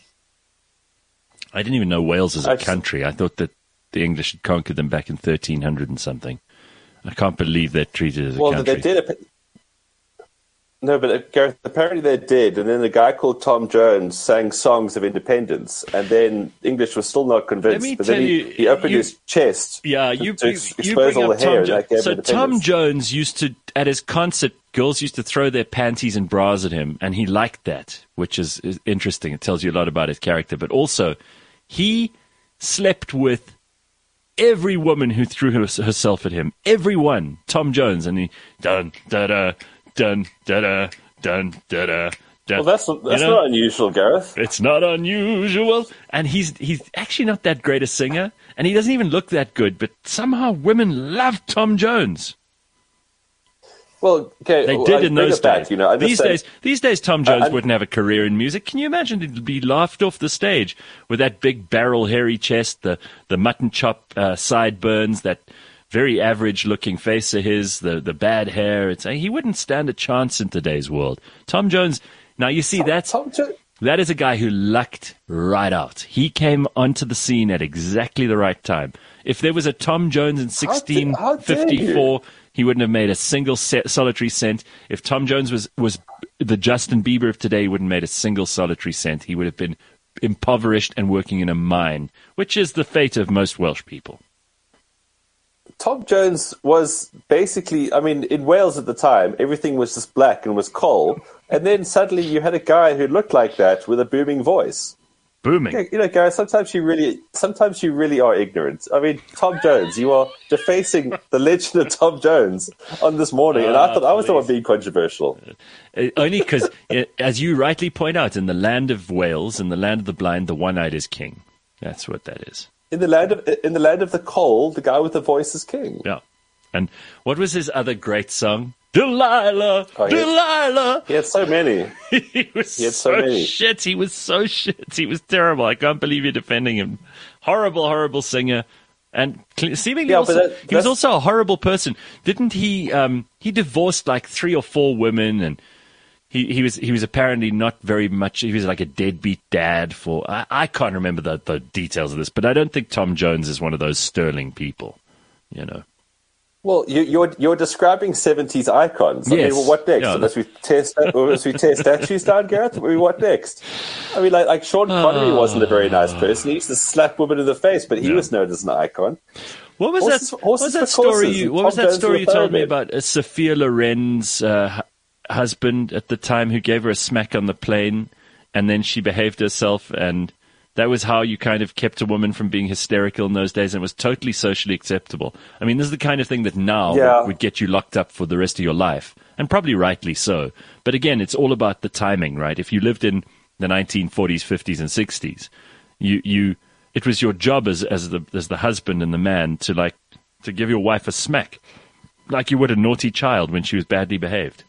I didn't even know Wales as a I just- country. I thought that the English had conquered them back in thirteen hundred and something. I can't believe they're treated as a Well, country. they did. It, no, but uh, Gareth, apparently they did, and then a guy called Tom Jones sang songs of independence, and then English was still not convinced. Let me but then tell he, you, he opened you- his chest. Yeah, to, you, to you, ex- you expose bring all up the hair. Tom and Jones. that gave So him Tom independence. Jones used to, at his concert, girls used to throw their panties and bras at him, and he liked that, which is, is interesting. It tells you a lot about his character. But also, he slept with every woman who threw her, herself at him. Everyone. Tom Jones. And he, dun, da, da, dun, da, da, dun, da, da. Well, that's that's You know? not unusual, Gareth. It's not unusual. And he's he's actually not that great a singer, and he doesn't even look that good, but somehow women love Tom Jones. Well, okay, They well, did I in bring those it back, days. You know, I'm just these saying- days, these days, Tom Jones I- I- wouldn't have a career in music. Can you imagine? He'd be laughed off the stage with that big barrel, hairy chest, the the mutton chop uh, sideburns, that very average-looking face of his, the the bad hair. It's he wouldn't stand a chance in today's world. Tom Jones. Now you see that's. Tom Jo- That is a guy who lucked right out. He came onto the scene at exactly the right time. If there was a Tom Jones in sixteen fifty-four, he wouldn't have made a single se- solitary cent. If Tom Jones was, was the Justin Bieber of today, he wouldn't have made a single solitary cent. He would have been impoverished and working in a mine, which is the fate of most Welsh people. Tom Jones was basically, I mean, in Wales at the time, everything was just black and was coal. And then suddenly you had a guy who looked like that with a booming voice. Booming. Yeah, you know, guys, sometimes you really, sometimes you really are ignorant. I mean, Tom Jones, you are defacing the legend of Tom Jones on this morning. And I thought I was the one being controversial. Uh, Only because, as you rightly point out, in the land of Wales, in the land of the blind, the one-eyed is king. That's what that is. In the land of, in the land of the coal, the guy with the voice is king. Yeah. And what was his other great song? Delilah! Oh, yeah. Delilah! He had so many. He was He had so, so many. shit. He was so shit. He was terrible. I can't believe you're defending him. Horrible, horrible singer. And cl- seemingly Yeah, also, but that- he was that's- also a horrible person. Didn't he, um, he divorced like three or four women, and he, he was he was apparently not very much, he was like a deadbeat dad for, I, I can't remember the, the details of this, but I don't think Tom Jones is one of those sterling people, you know. Well, you, you're you're describing seventies icons. I Yes. mean, well, what next? Yeah. Unless we tear sta- unless we tear statues down, Gareth. I mean, what next? I mean, like like Sean Connery wasn't a very nice person. He used to slap women in the face, but he Yeah. was known as an icon. What was Horses- that? What horses was that for story? courses, You, and what was Tom that Jones story you was a told me pyramid. about uh, Sophia Loren's uh, hu- husband at the time, who gave her a smack on the plane, and then she behaved herself, and that was how you kind of kept a woman from being hysterical in those days, and it was totally socially acceptable. I mean, this is the kind of thing that now Yeah. would, would get you locked up for the rest of your life, and probably rightly so. But again, it's all about the timing, right? If you lived in the nineteen forties, fifties, and sixties, you you it was your job as as the as the husband and the man to like to give your wife a smack, like you would a naughty child when she was badly behaved.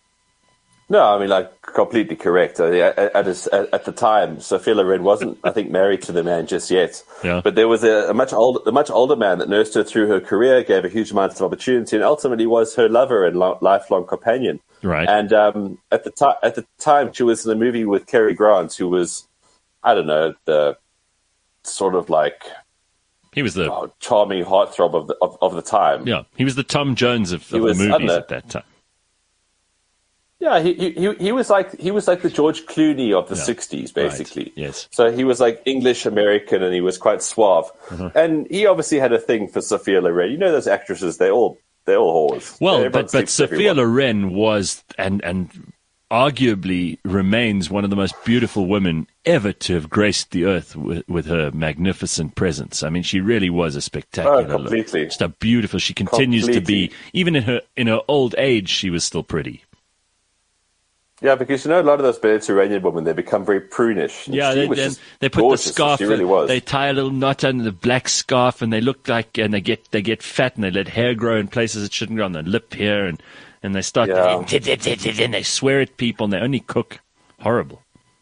No, I mean, like completely correct. I- At, at, his- at at the time, Sophia Loren wasn't, I think, married to the man just yet. Yeah. But there was a, a much older, a much older man that nursed her through her career, gave a huge amount of opportunity, and ultimately was her lover and lo- lifelong companion. Right. And um, at the time, at the time, she was in a movie with Cary Grant, who was, I don't know, the sort of like He was the oh, charming heartthrob of the of, of the time. yeah. He was the Tom Jones of, He of was, the I don't movies know. at that time. Yeah, he, he he was like he was like the George Clooney of the Yeah. sixties, basically. Right. Yes. So he was like English American, and he was quite suave. Uh-huh. And he obviously had a thing for Sophia Loren. You know, those actresses, they all they're all whores. Well, Everyone but but sleeps with Sophia everyone. Loren was and and arguably remains one of the most beautiful women ever to have graced the earth with, with her magnificent presence. I mean, she really was a spectacular Oh, completely. look. Just a beautiful. She continues to be, even in her in her old age, she was still pretty. Yeah, because you know a lot of those Mediterranean women, they become very prunish. And Yeah, she they, was then just they put gorgeous, the scarf. She really in, was. They tie a little knot under the black scarf, and they look like, and they get they get fat, and they let hair grow in places it shouldn't grow on their lip here, and and they start Yeah. and they swear at people, and they only cook. Horrible.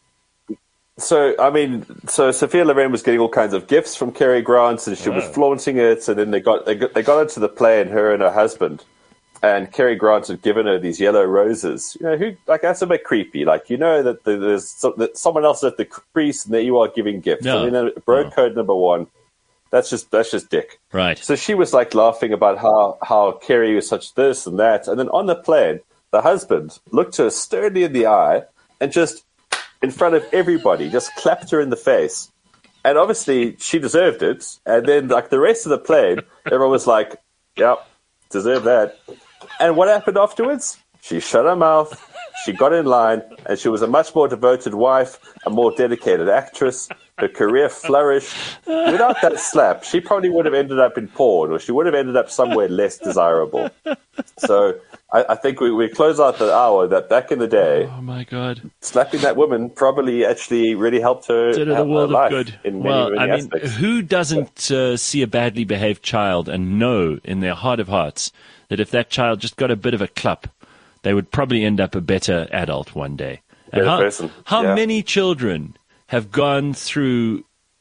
So, I mean, so Sophia Loren was getting all kinds of gifts from Cary Grant, and she was Wow. flaunting it. And then they got they got, they got into the plane, her and her husband, and Cary Grant had given her these yellow roses. You know, who like that's a bit creepy. Like, you know that there's so, that someone else at the crease, and that you are giving gifts. No. I mean, bro No. code number one. That's just that's just dick. Right. So she was like laughing about how how Cary was such this and that, and then on the plane, the husband looked her sternly in the eye and just, in front of everybody, just clapped her in the face. And obviously, she deserved it. And then, like the rest of the plane, everyone was like, "Yep, deserve that." And what happened afterwards? She shut her mouth. She got in line, and she was a much more devoted wife, a more dedicated actress. Her career flourished. Without that slap, she probably would have ended up in porn, or she would have ended up somewhere less desirable. So I, I think we, we close out the hour that back in the day, Oh my God. slapping that woman probably actually really helped her, Did her the help her world of life good. in many, Well, many I mean, aspects. who doesn't uh, see a badly behaved child and know in their heart of hearts that if that child just got a bit of a clap, they would probably end up a better adult one day? And Better how, person, how yeah. many children have gone through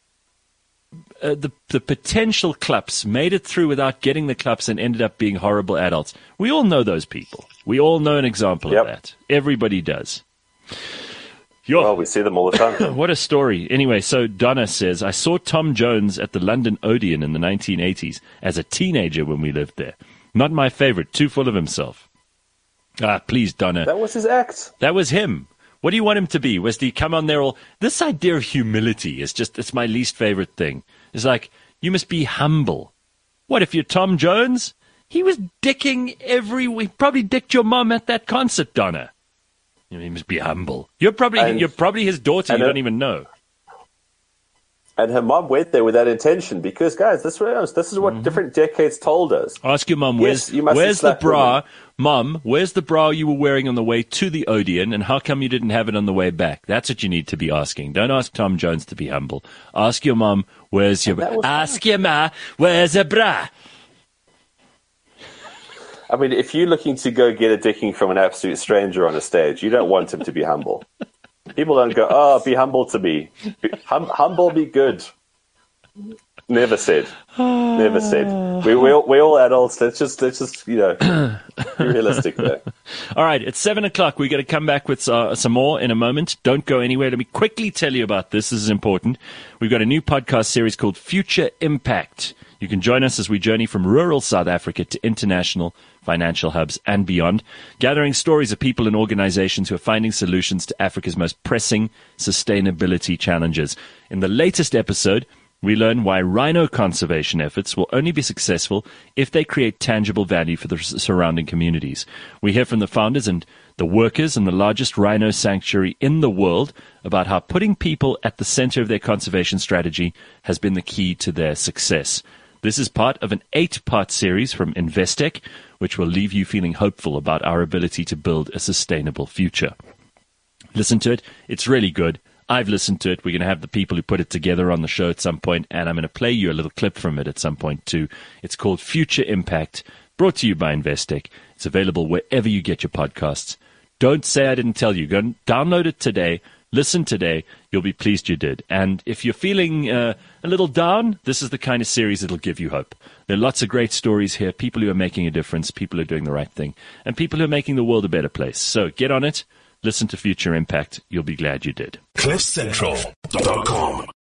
uh, the the potential claps, made it through without getting the claps, and ended up being horrible adults? We all know those people. We all know an example Yep. of that. Everybody does. Yo. Well, we see them all the time. What a story. Anyway, so Donna says, I saw Tom Jones at the London Odeon in the nineteen eighties as a teenager when we lived there. Not my favorite, too full of himself. Ah, please, Donna. That was his act. That was him. What do you want him to be? Was he come on there all... This idea of humility is just, it's my least favorite thing. It's like, you must be humble. What, if you're Tom Jones? He was dicking every... He probably dicked your mum at that concert, Donna. You must be humble. You're probably And- you're probably his daughter. You and, uh, don't even know. And her mom went there with that intention because, guys, this, this is what different decades told us. Ask your mum, Yes, where's, you mustn't where's the slap bra? women. Mum, where's the bra you were wearing on the way to the Odeon, and how come you didn't have it on the way back? That's what you need to be asking. Don't ask Tom Jones to be humble. Ask your mum, where's your that bra? was Ask your ma, where's the bra? I mean, if you're looking to go get a dicking from an absolute stranger on a stage, you don't want him to be humble. People don't go, oh, be humble to me. Be, hum, humble, be good. Never said. Never said. We, we, all, we all adults. Let's just, let's just, you know, be realistic there. All right, it's seven o'clock. We're going to come back with uh, some more in a moment. Don't go anywhere. Let me quickly tell you about this. This is important. We've got a new podcast series called Future Impact. You can join us as we journey from rural South Africa to international financial hubs and beyond, gathering stories of people and organizations who are finding solutions to Africa's most pressing sustainability challenges. In the latest episode, we learn why rhino conservation efforts will only be successful if they create tangible value for the surrounding communities. We hear from the founders and the workers in the largest rhino sanctuary in the world about how putting people at the center of their conservation strategy has been the key to their success. This is part of an eight-part series from Investec, which will leave you feeling hopeful about our ability to build a sustainable future. Listen to it. It's really good. I've listened to it. We're going to have the people who put it together on the show at some point, and I'm going to play you a little clip from it at some point too. It's called Future Impact, brought to you by Investec. It's available wherever you get your podcasts. Don't say I didn't tell you. Go and download it today. Listen today. You'll be pleased you did. And if you're feeling uh, a little down, this is the kind of series that'll give you hope. There are lots of great stories here, people who are making a difference, people who are doing the right thing, and people who are making the world a better place. So get on it. Listen to Future Impact. You'll be glad you did. cliff central dot com